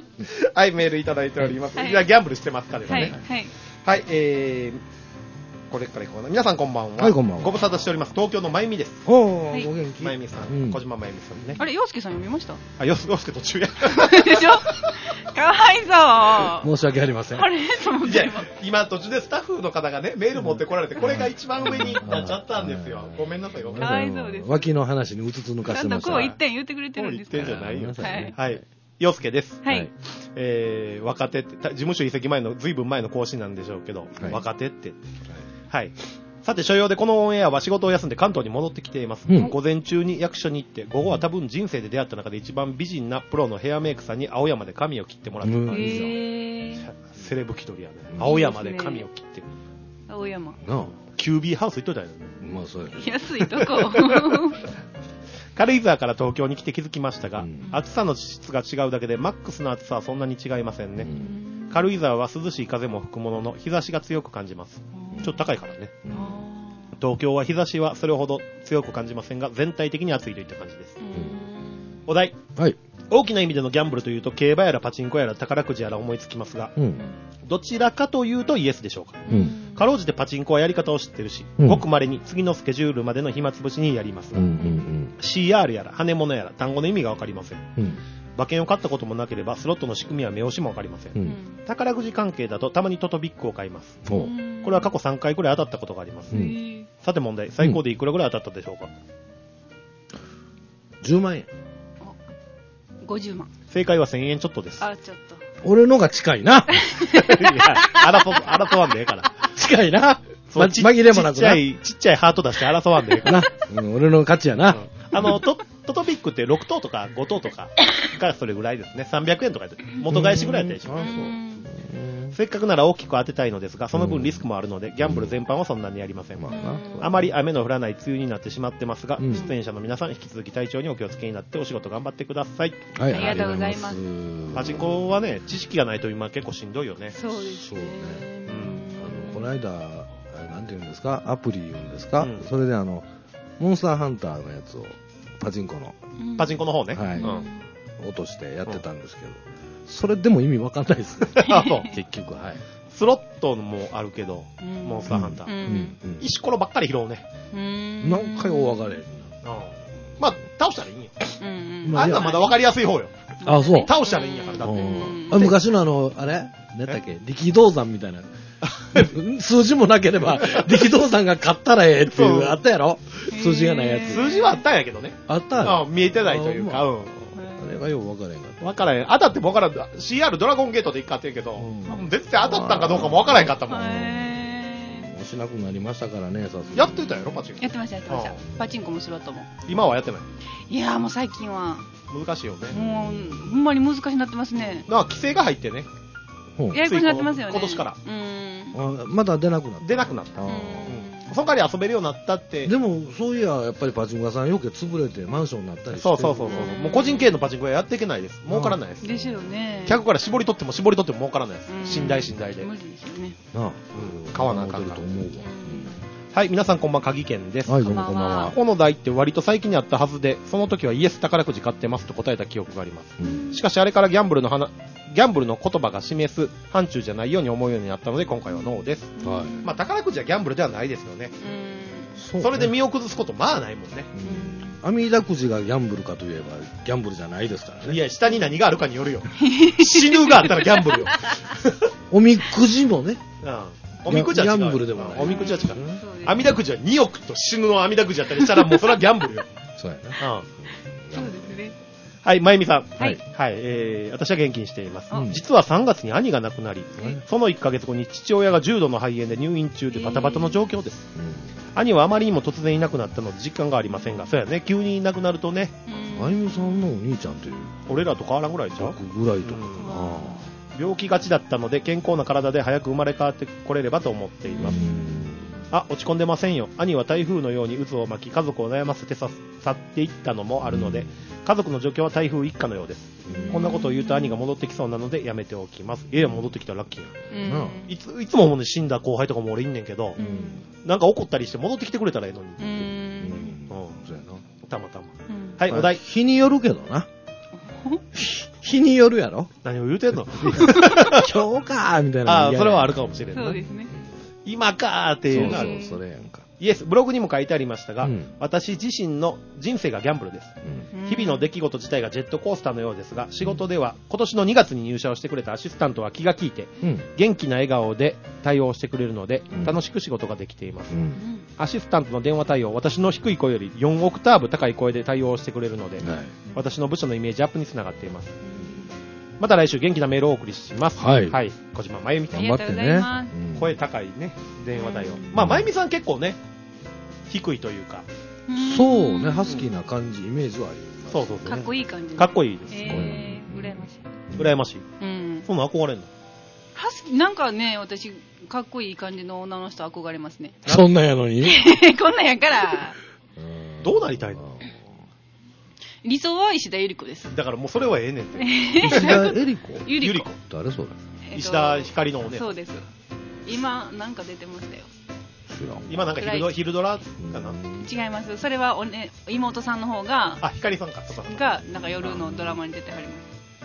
はい、メールいただいております。じゃあ、ギャンブルしてますかね。 はい。はい。 はい、えー、 これからいこうな。皆さんこんばんは。 はい、こんばんは。 ご無沙汰しております。東京のまゆみです。 おー、はい、お元気。 まゆみさん、うん、小島まゆみさんね。 あれ、洋介さん読みました？ あ、洋介途中や。 でしょかわいそう。 申し訳ありません。 あれと思って。 今途中でスタッフの方がね、メール持ってこられて、これが一番上になっちゃったんですよ。ごめんなさい、ごめんなさい。 かわいそうです。 脇の話にうつつ抜かしてました。 ちゃんとこう一点言ってくれてるんですか？ こう一点じゃないよ。 はい。 はい。洋介です。 はい。 えー、若手って、事務所移籍前の、ずいぶん前の更新なんでしょうけど、はい、若手って。はい。さて、所要でこのオンエアは仕事を休んで関東に戻ってきています。うん、午前中に役所に行って、午後は多分人生で出会った中で一番美人なプロのヘアメイクさんに青山で髪を切ってもらってたんですよ。セレブ気取りやね。青山で髪を切って。 青山。 なあ。 キュービーハウス行っといたよね。 まあそうやね。 安いとこ。 軽井沢から東京に来て気づきましたが、うん、暑さの質が違うだけでマックスの暑さはそんなに違いませんね。うん、軽井沢は涼しい風も吹くものの日差しが強く感じます。ちょっと高いからね。東京は日差しはそれほど強く感じませんが全体的に暑いといった感じです。うん、お題、 はい、 大きな意味でのギャンブルというと競馬やらパチンコやら宝くじやら思いつきますが、うん、どちらかというとイエスでしょうか。うん、かろうじてパチンコはやり方を知ってるし、うん、ごく稀に次のスケジュールまでの暇つぶしにやりますが、うんうんうん、シーアール やら羽物やら単語の意味が分かりません。うん、馬券を買ったこともなければスロットの仕組みは目押しも分かりません。うん、宝くじ関係だとたまにトトビックを買います。これは過去さんかいくらい当たったことがあります。うん、さて問題、最高でいくらぐらい当たったでしょうか。 じゅうまんえん。 ごじゅうまん。 正解はせんえんちょっとです。 あ、ちょっと。 俺のが近いな。いや、 争、争わんでええから。 近いな。 ま、紛れもなくな。ちっちゃい、ちっちゃいハート出して争わんでええから。 うん、俺の勝ちやな。 うん、あの、ト、トトビックってろくとうとかごとうとかがそれぐらいですね。さんびゃくえんとかで元返しぐらいやったでしょ。せっかくなら大きく当てたいのですが、その分リスクもあるので、ギャンブル全般はそんなにやりません。あまり雨の降らない梅雨になってしまってますが、出演者の皆さん引き続き体調にお気をつけになってお仕事頑張ってください。 はい、ありがとうございます。 パチンコはね、知識がないと今結構しんどいよね。 そうですね。 うん、あのこの間、なんていうんですか、アプリ言うんですか、うん、それであのモンスターハンターのやつをパチンコの、 うん、パチンコの方ね、 はい、うん、落としてやってたんですけど、それでも意味わかんないですね。結局、はい。 スロットもあるけど、うん、モンスターハンター、うんうん、石ころばっかり拾うね。 うん、何回も分かれへん。 まあ倒したらいいんよ。うんうん、あんなまだ分かりやすい方よ。 あ、そう。 倒したらいいんやからだって。 あ、昔のあのあれ何だっけ、力道山みたいな。数字もなければ力道山が勝ったらええっていうあったやろ。数字がないやつ。 数字はあったんやけどね。 あったんや。 見えてないというか。うん。 あれがよう分からへんかった。 分からへん。当たっても分からん。シーアール ドラゴンゲートで一回ってんけど、うん、絶対当たったんかどうかも分からへんかったもん。 もうしなくなりましたからね、さすがに。 やってたやろパチンコ。 やってましたやってました。パチンコもスロットも。 今はやってない。 いやーもう最近は難しいよね。 もうほんまに難しくなってますね。 なんか規制が入ってね。 ややこしになってますよね。 今年から。 うん。 まだ出なくなった。 出なくなった。うん。その代わり遊べるようになったって。 でもそういややっぱりパチンコ屋さんよく潰れてマンションになったりして。 そうそうそうそう。もう個人経営のパチンコ屋やっていけないです。儲からないです。 ですよね。 客から絞り取っても絞り取っても儲からないです。寝台寝台で。 無理ですよね。 なあ。 買わなあかんと思うわ。 はい、皆さんこんばんは、鍵健です。 はい、どうもこんばんは。 この題って割と最近にあったはずで、その時はイエス宝くじ買ってますと答えた記憶があります。うん、しかしあれからギャンブルの話、ギャンブルの言葉が示す範疇じゃないように思うようになったので、今回はノーです。はい。まあ宝くじはギャンブルではないですよね。うん。それで身を崩すことまあないもんね。 うん。網だくじがギャンブルかといえばギャンブルじゃないですからね。 いや、下に何があるかによるよ。死ぬがあったらギャンブルよ。 おみくじもね。 うん。おみくじは違う。 ギャンブルでもない。 おみくじは違う。網だくじはにおくと死ぬの網だくじやったりしたらもうそれはギャンブルよ。 そうやな。 うん。そうですね。 はい、まゆみさん。 はい。 はい、えー、私は元気にしています。うん、実はさんがつに兄が亡くなり、そのいっかげつごに父親が重度の肺炎で入院中でバタバタの状況です。うん、兄はあまりにも突然いなくなったので実感がありませんが、そうやね、急にいなくなるとね。 まゆみさんのお兄ちゃんっていう。 俺らと変わらんぐらいちゃう？ ぐらいとか。 病気がちだったので健康な体で早く生まれ変わってこれればと思っています。あ、落ち込んでませんよ。兄は台風のように渦を巻き家族を悩ませて去っていったのもあるので、家族の状況は台風一過のようです。こんなことを言うと兄が戻ってきそうなのでやめておきます。いや戻ってきたらラッキーや、うん、いついつももね死んだ後輩とかも俺いんねんけど、うん、なんか怒ったりして戻ってきてくれたらええのにって、うんうん、そうやなたまたま、うん、はい、お題日によるけどな日によるやろ。 何を言うてんの今日かーみたいな。 ああ、それはあるかもしれんない。 そうですね。 今かーっていうのが、 そうそう、それやんか。 イエス、ブログにも書いてありましたが、うん、私自身の人生がギャンブルです、うん。日々の出来事自体がジェットコースターのようですが、仕事では今年のにがつに入社をしてくれたアシスタントは気が利いて、うん、元気な笑顔で対応してくれるので、うん、楽しく仕事ができています、うん。アシスタントの電話対応、私の低い声よりよんオクターブ高い声で対応してくれるので、はい、私の部署のイメージアップにつながっています。また来週元気なメールをお送りします。はい。はい、小島真由美さん。 頑張ってね。 声高いね、電話対応。まあ、真由美さん結構ね、低いというか。 そうね、ハスキーな感じ、イメージはあります。 そうそうそう、ね。 かっこいい感じ。 かっこいいです。 えー、羨ましい。 羨ましい。うん。そんな憧れんの？ ハスキー、なんかね、私、かっこいい感じの女の人憧れますね。 そんなんやのにこんなんやから。 どうなりたいの？ 理想は石田ゆり子です。 だからもうそれはええねんって。 石田ゆり子ゆり子。 誰それ、 えっと、 石田ひかりのおね。 そうです。今、なんか出てましたよ。 今なんかヒルド、ヒルドラかな？ 違います。それはお、ね、妹さんの方が、 あ、ひかりさんか、とかが、なんか夜のドラマに出てはります。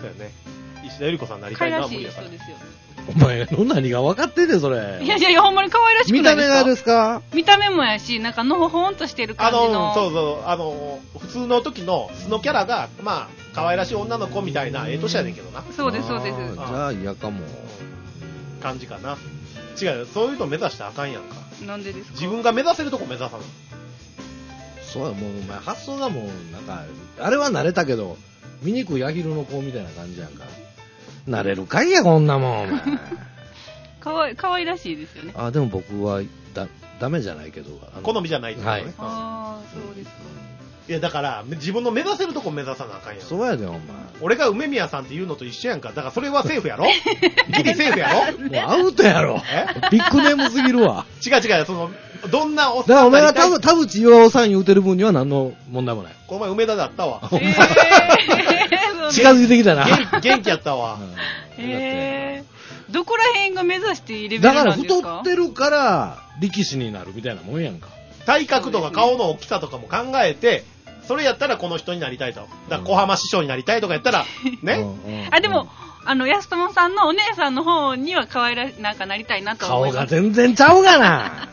そうよね。石田ゆり子さんになりたいのは無理やから。 そうですよ。 お前の何が分かってんねんそれ。 いやいやいや、ほんまに可愛らしくないですか？ 見た目がですか？ 見た目もやし、なんかのほほんとしてる感じの。 あの、そうそう、あの、普通の時の素のキャラが、まあ、可愛らしい女の子みたいな、ええ年やねんけどな。 そうです、そうです。 じゃあ嫌かも。 感じかな。違う、そういうの目指したらあかんやんか。 なんでですか？ 自分が目指せるとこ目指さない。 そうや、もう、お前発想がもう、なんか、あれは慣れたけど、醜いアヒルの子みたいな感じやんか。慣れるかいや、こんなもん、お前。 かわい、かわいらしいですよね。 あ、でも僕は、だ、ダメじゃないけど。 好みじゃないってことね。はい。 ああ、そうですか。 いや、だから、自分の目指せるとこ目指さなあかんやん。 そうやで、お前。 俺が梅宮さんって言うのと一緒やんか。だからそれはセーフやろ？ギリセーフやろ？ もうアウトやろ。え？ビッグネームすぎるわ。 違う違う、その、どんなおっさんだからお前が田田淵岩尾さんに打てる分には何の問題もない。 この前梅田だったわ。 えー、近づいてきたな。 元, 元気やったわ。 えー、どこら辺が目指していいレベルなんですか？ だから太ってるから力士になるみたいなもんやんか。 体格とか顔の大きさとかも考えて、それやったらこの人になりたいと。だから小浜師匠になりたいとかやったら、ね。 うんうん、あ、でも、あの、安友さんのお姉さんの方には可愛らなんかなりたいなと思います。 顔が全然ちゃうがな。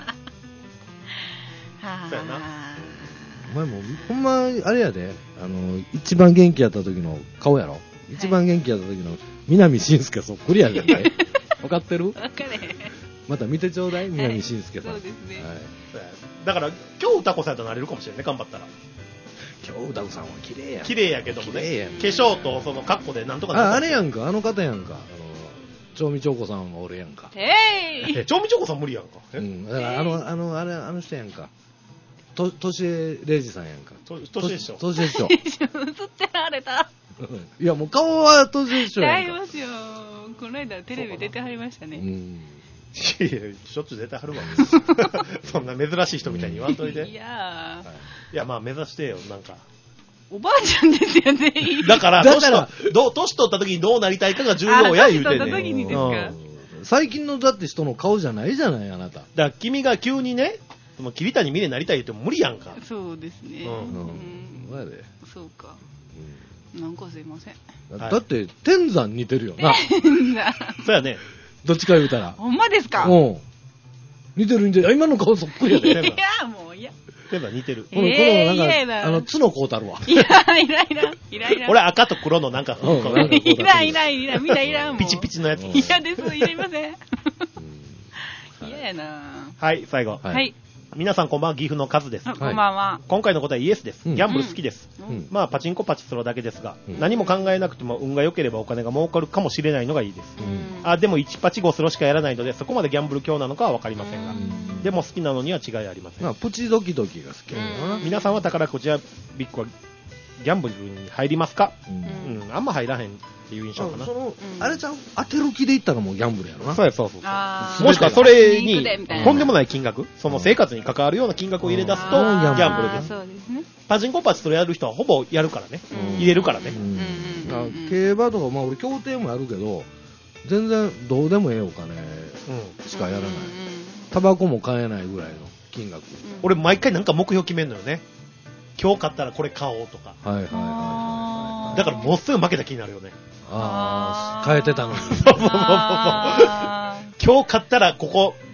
はそうやな。 お前もう、ほんま、あれやで、あの、一番元気やった時の顔やろ。一番元気やった時の南信介そっくりやで、ね。分かってる？ 分かれへん。 また見てちょうだい、南信介さん。 そうですね。はい、 だから、今日歌子さんとなれるかもしれないね、頑張ったら。 今日歌子さんは綺麗や綺麗やけどもね。化粧とその格好でなんとかなる。 あ、あれやんか、あの方やんか。あの、調味長子さんは俺やんか。 えー、 え、調味長子さん無理やんか。 うん。だからあの、あの、あれ、あの人やんか。と、としえれいじさんやんか。 と、としえ師匠。 としえ師匠。 映ってられた。 いや、もう顔はとしえ師匠やんか。 違いますよ。この間テレビ出てはりましたね。うん。 いやいや、しょっちゅう出てはるわ。そんな珍しい人みたいに言わんといて。 いやー。 いや、まあ目指してよ、なんか。 おばあちゃんですよね。 だから、だから、ど、年取った時にどうなりたいかが重要や言うてね。 年取った時にですか、うん。 最近のだって人の顔じゃないじゃない、あなた。だから君が急にね、桐谷美玲になりたい言っても無理やんか。 そうですね。うん。 うん。 そうか。うん、なんかすいません。 だって、天山似てるよな。 天山。 そうやね。 どっちか言うたら。 ほんまですか？ うん。似てる似てる。今の顔そっくりやで。 いや、もういや。 天山似てる。 この、このなんか、あの、角こうたるわ。 いや、いらいら。いらいら。 俺赤と黒のなんか、 いらいらいら。みんないらんもん。 ピチピチのやつ。 嫌です。いりません。嫌やな。 はい、最後。 はい。 皆さんこんばんは、岐阜のカズです。 こんばんは。 今回の答えイエスです。ギャンブル好きです。うん、まあパチンコパチするだけですが、うん、何も考えなくても運が良ければお金が儲かるかもしれないのがいいです。うん、あでもいちパチごスロしかやらないのでそこまでギャンブル強なのかは分かりませんが、うん、でも好きなのには違いありません。 まあプチドキドキが好きだな。 皆さんは宝くじやビッグはギャンブルに入りますか？うんうん、あんま入らへんっていう印象かな。 その、うん、あれちゃん当てる気でいったらもうギャンブルやろな。 そうやそうそうそう。もしくはそれにとんでもない金額、その生活に関わるような金額を入れ出すとギャンブルです。 そうですね。 パチンコパチとやる人はほぼやるからね。うん、入れるからね。うんうん、競馬とかまあ俺競艇もやるけど全然どうでもええお金しかやらない。タバコも買えないぐらいの金額。 俺毎回なんか目標決めんのよね。今日買ったらこれ買おうとか。 はいはいはいはい。 だからもっすぐ負けた気になるよね。 ああ、変えてたのに。 そうそうそうそう。今日買ったらここ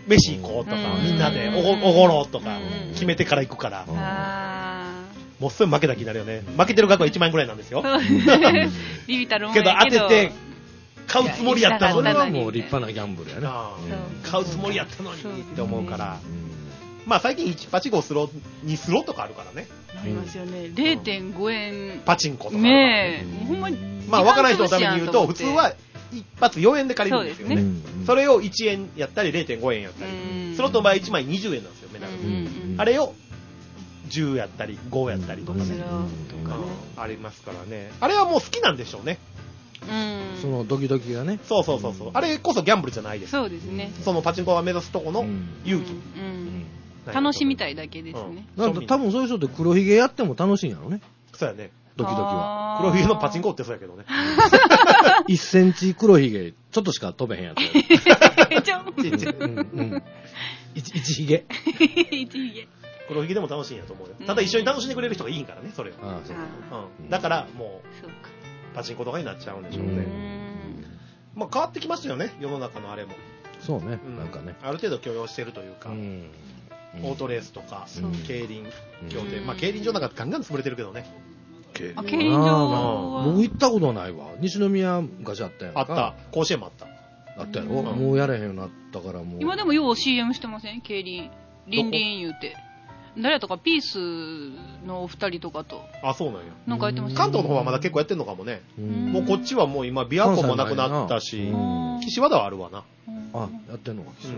飯行こうとか、みんなでおご、おごろうとか、決めてから行くから。もうそれ負けた気になるよね。負けてる額はいちまんえんぐらいなんですよ。 ビビたるもんけど当てて、買うつもりやったのに。 それはもう立派なギャンブルやね。 買うつもりやったのにって思うから。まあ最近いちパチごスロにスロとかあるからね。 ありますよね。れいてんごえん。 パチンコとか。 ねえ。ほんまに。 まあ分からない人のために言うと、普通は一発よえんで借りるんですよね。それをいちえんやったり れいてんごえんやったり。スロットの場合いちまいにじゅうえんなんですよ、メダル。あれをじゅうやったりごやったりとかね。ありますからね。あれはもう好きなんでしょうね。 そのドキドキがね。 そうそうそうそう。あれこそギャンブルじゃないです。 そうですね。 そのパチンコが目指すとこの勇気。 楽しみたいだけですね。 なんか多分そういう人って黒ひげやっても楽しいんやろね。 そうやね。 ドキドキは。 黒ひげのパチンコってそうやけどね。 いっセンチ黒ひげ、ちょっとしか飛べへんやつ。 ちょちっちゃい。うんうん。一ひげ。 一ひげ。 黒ひげでも楽しいんやと思うよ。ただ一緒に楽しんでくれる人がいいんからね、それを。ああそううん、だからもうパチンコとかになっちゃうんでしょうね。まあ変わってきますよね、世の中のあれも。 そうね、うん、なんかね。 ある程度許容してるというか、うん、オートレースとか、うん、競輪競艇、まあ競輪場なんかガンガン潰れてるけどね。 あ、競輪場は僕行ったことないわ。西宮昔あったやんか。 あった。甲子園もあった。 あったやろ、うん、もうやれへんようになったからもう。 今でもよう シーエム してません？競輪。リンリン言うて。誰とかピースのお二人とかと。 あ、そうなんや。 なんかやってます。 関東の方はまだ結構やってんのかもね。もうこっちはもう今琵琶湖もなくなったし、岸和田はあるわな。 あ、やってんのか。うん、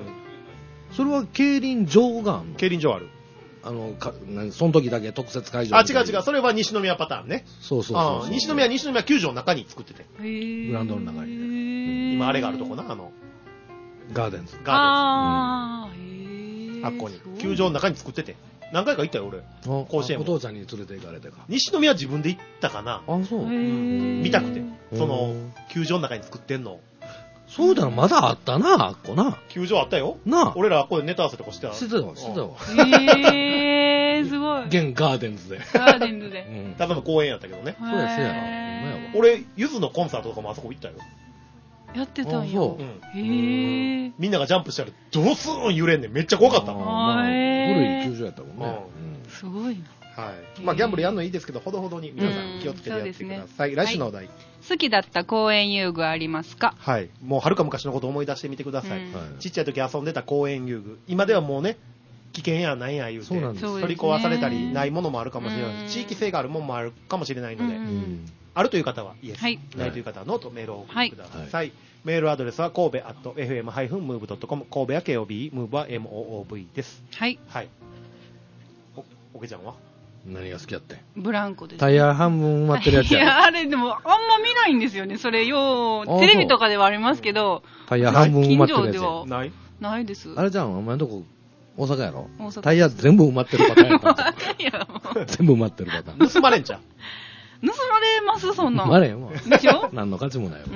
それは競輪場があるの？ 競輪場ある。 あのかその時だけ特設会場。 あ、違う違う。それは西宮パターンね。 そうそうそうそう。 西宮西宮球場の中に作ってて。 グラウンドの中に、ね。 今あれがあるとこな、あのガーデンズ。 ガーデンズ。ああ、へえ。あっこに球場の中に作ってて。何回か行ったよ俺。甲子園も。 お父ちゃんに連れて行かれてか。 西宮は自分で行ったかな。 あ、そう。 見たくて。その球場の中に作ってんの。 そうだな、まだあったな、あっこな。 球場あったよ。 なあ。 俺らあっこでネタ合わせとかしてた。 してたわ、してたわ。 へー、すごい。 現ガーデンズで。 ガーデンズで。 うん。ただの公園やったけどね。 そうや、そうやな。 俺、ゆずのコンサートとかもあそこ行ったよ。 やってたんよ。へー。 みんながジャンプしたら、ドスーン揺れんねん。めっちゃ怖かった。 古い球場やったもんね。 すごいな。 はい。まあ、ギャンブルやるのいいですけど、ほどほどに皆さん気をつけてやってください。来週のお題。 好きだった公園遊具ありますか？ はい。もうはるか昔のことを思い出してみてください。ちっちゃい時遊んでた公園遊具。今ではもうね、危険やなんや言うて、取り壊されたりないものもあるかもしれないし、地域性があるものもあるかもしれないので、あるという方はイエス、ないという方はノーとメールを送ってください。メールアドレスは神戸 アット エフエム ハイフン ムーブ ドットコム、神戸は ケーオービー、ムーブは エムオーオーブイ です。 はい。 はい。お、おけちゃんは何が好きやって？ ブランコです、ね。 タイヤ半分埋まってるやつや。 いや、あれでもあんま見ないんですよね。それよう、テレビとかではありますけど、 タイヤ半分埋まってるやつや。 ないないです。 あれじゃん、お前のとこ、大阪やろ？ 大阪。 タイヤ全部埋まってるパターンやった全部埋まってるパターン。 盗まれんじゃん。 盗まれます、そんな。 盗まれんわ。 でしょ？ 何の価値もないわ。 うん。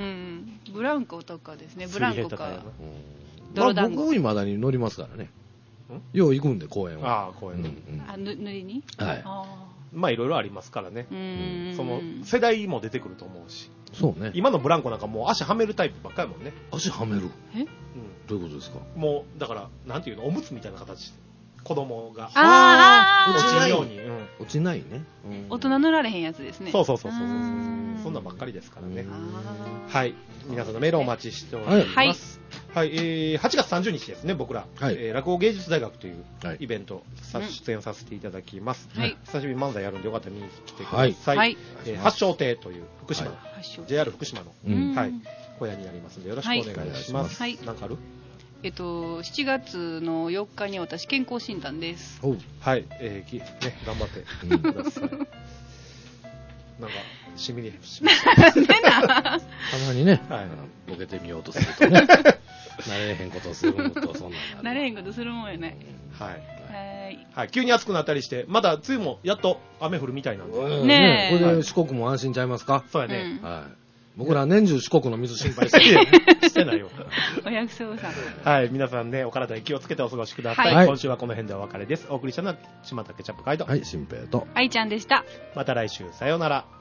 ブランコとかですね、ブランコか。 まあ僕、未だに乗りますからね。よう行くんで、公園は。 ああ、公園。 あ、塗りに？ はい。 まあいろいろありますからね。その世代も出てくると思うし。 そうね。 今のブランコなんかもう足はめるタイプばっかりもんね。 足はめる？ え？ どういうことですか？ もうだからなんていうの、おむつみたいな形で子供が落ちないように。 落ちないね。 大人塗られへんやつですね。 そうそうそうそう。そんなばっかりですからね。はい。皆さんのメールをお待ちしております。はい、えー、はちがつさんじゅうにちですね、僕ら、はい、えー、落語芸術大学というイベント、はい、出演させていただきます、はい、久しぶりに漫才やるんでよかったら見に来てください、はい、えー、発祥亭という福島の、はい、ジェイアール 福島の、うんはい、小屋になりますのでよろしくお願いします。はい、なんかある？ えっと、しちがつのよっかに私健康診断です。 はい、えー、ね、頑張ってください。なんかしみりしましたたまにね、はい、ボケてみようとするとね慣れへんことするもんとそんな慣れへんことするもんやね、 うん、はいはいはい、急に暑くなったりしてまだ梅雨もやっと雨降るみたいなんで、 うん、ねえこれで四国も安心ちゃいますか？ そうやね、 うん、はい、僕ら年中四国の水心配してるしてないよお約束さん。 はい、皆さんねお体に気をつけてお過ごしください、はい、今週はこの辺でお別れです。お送りしたのは島田ケチャップガイド、 はい、新平と愛ちゃんでした。 また来週さようなら。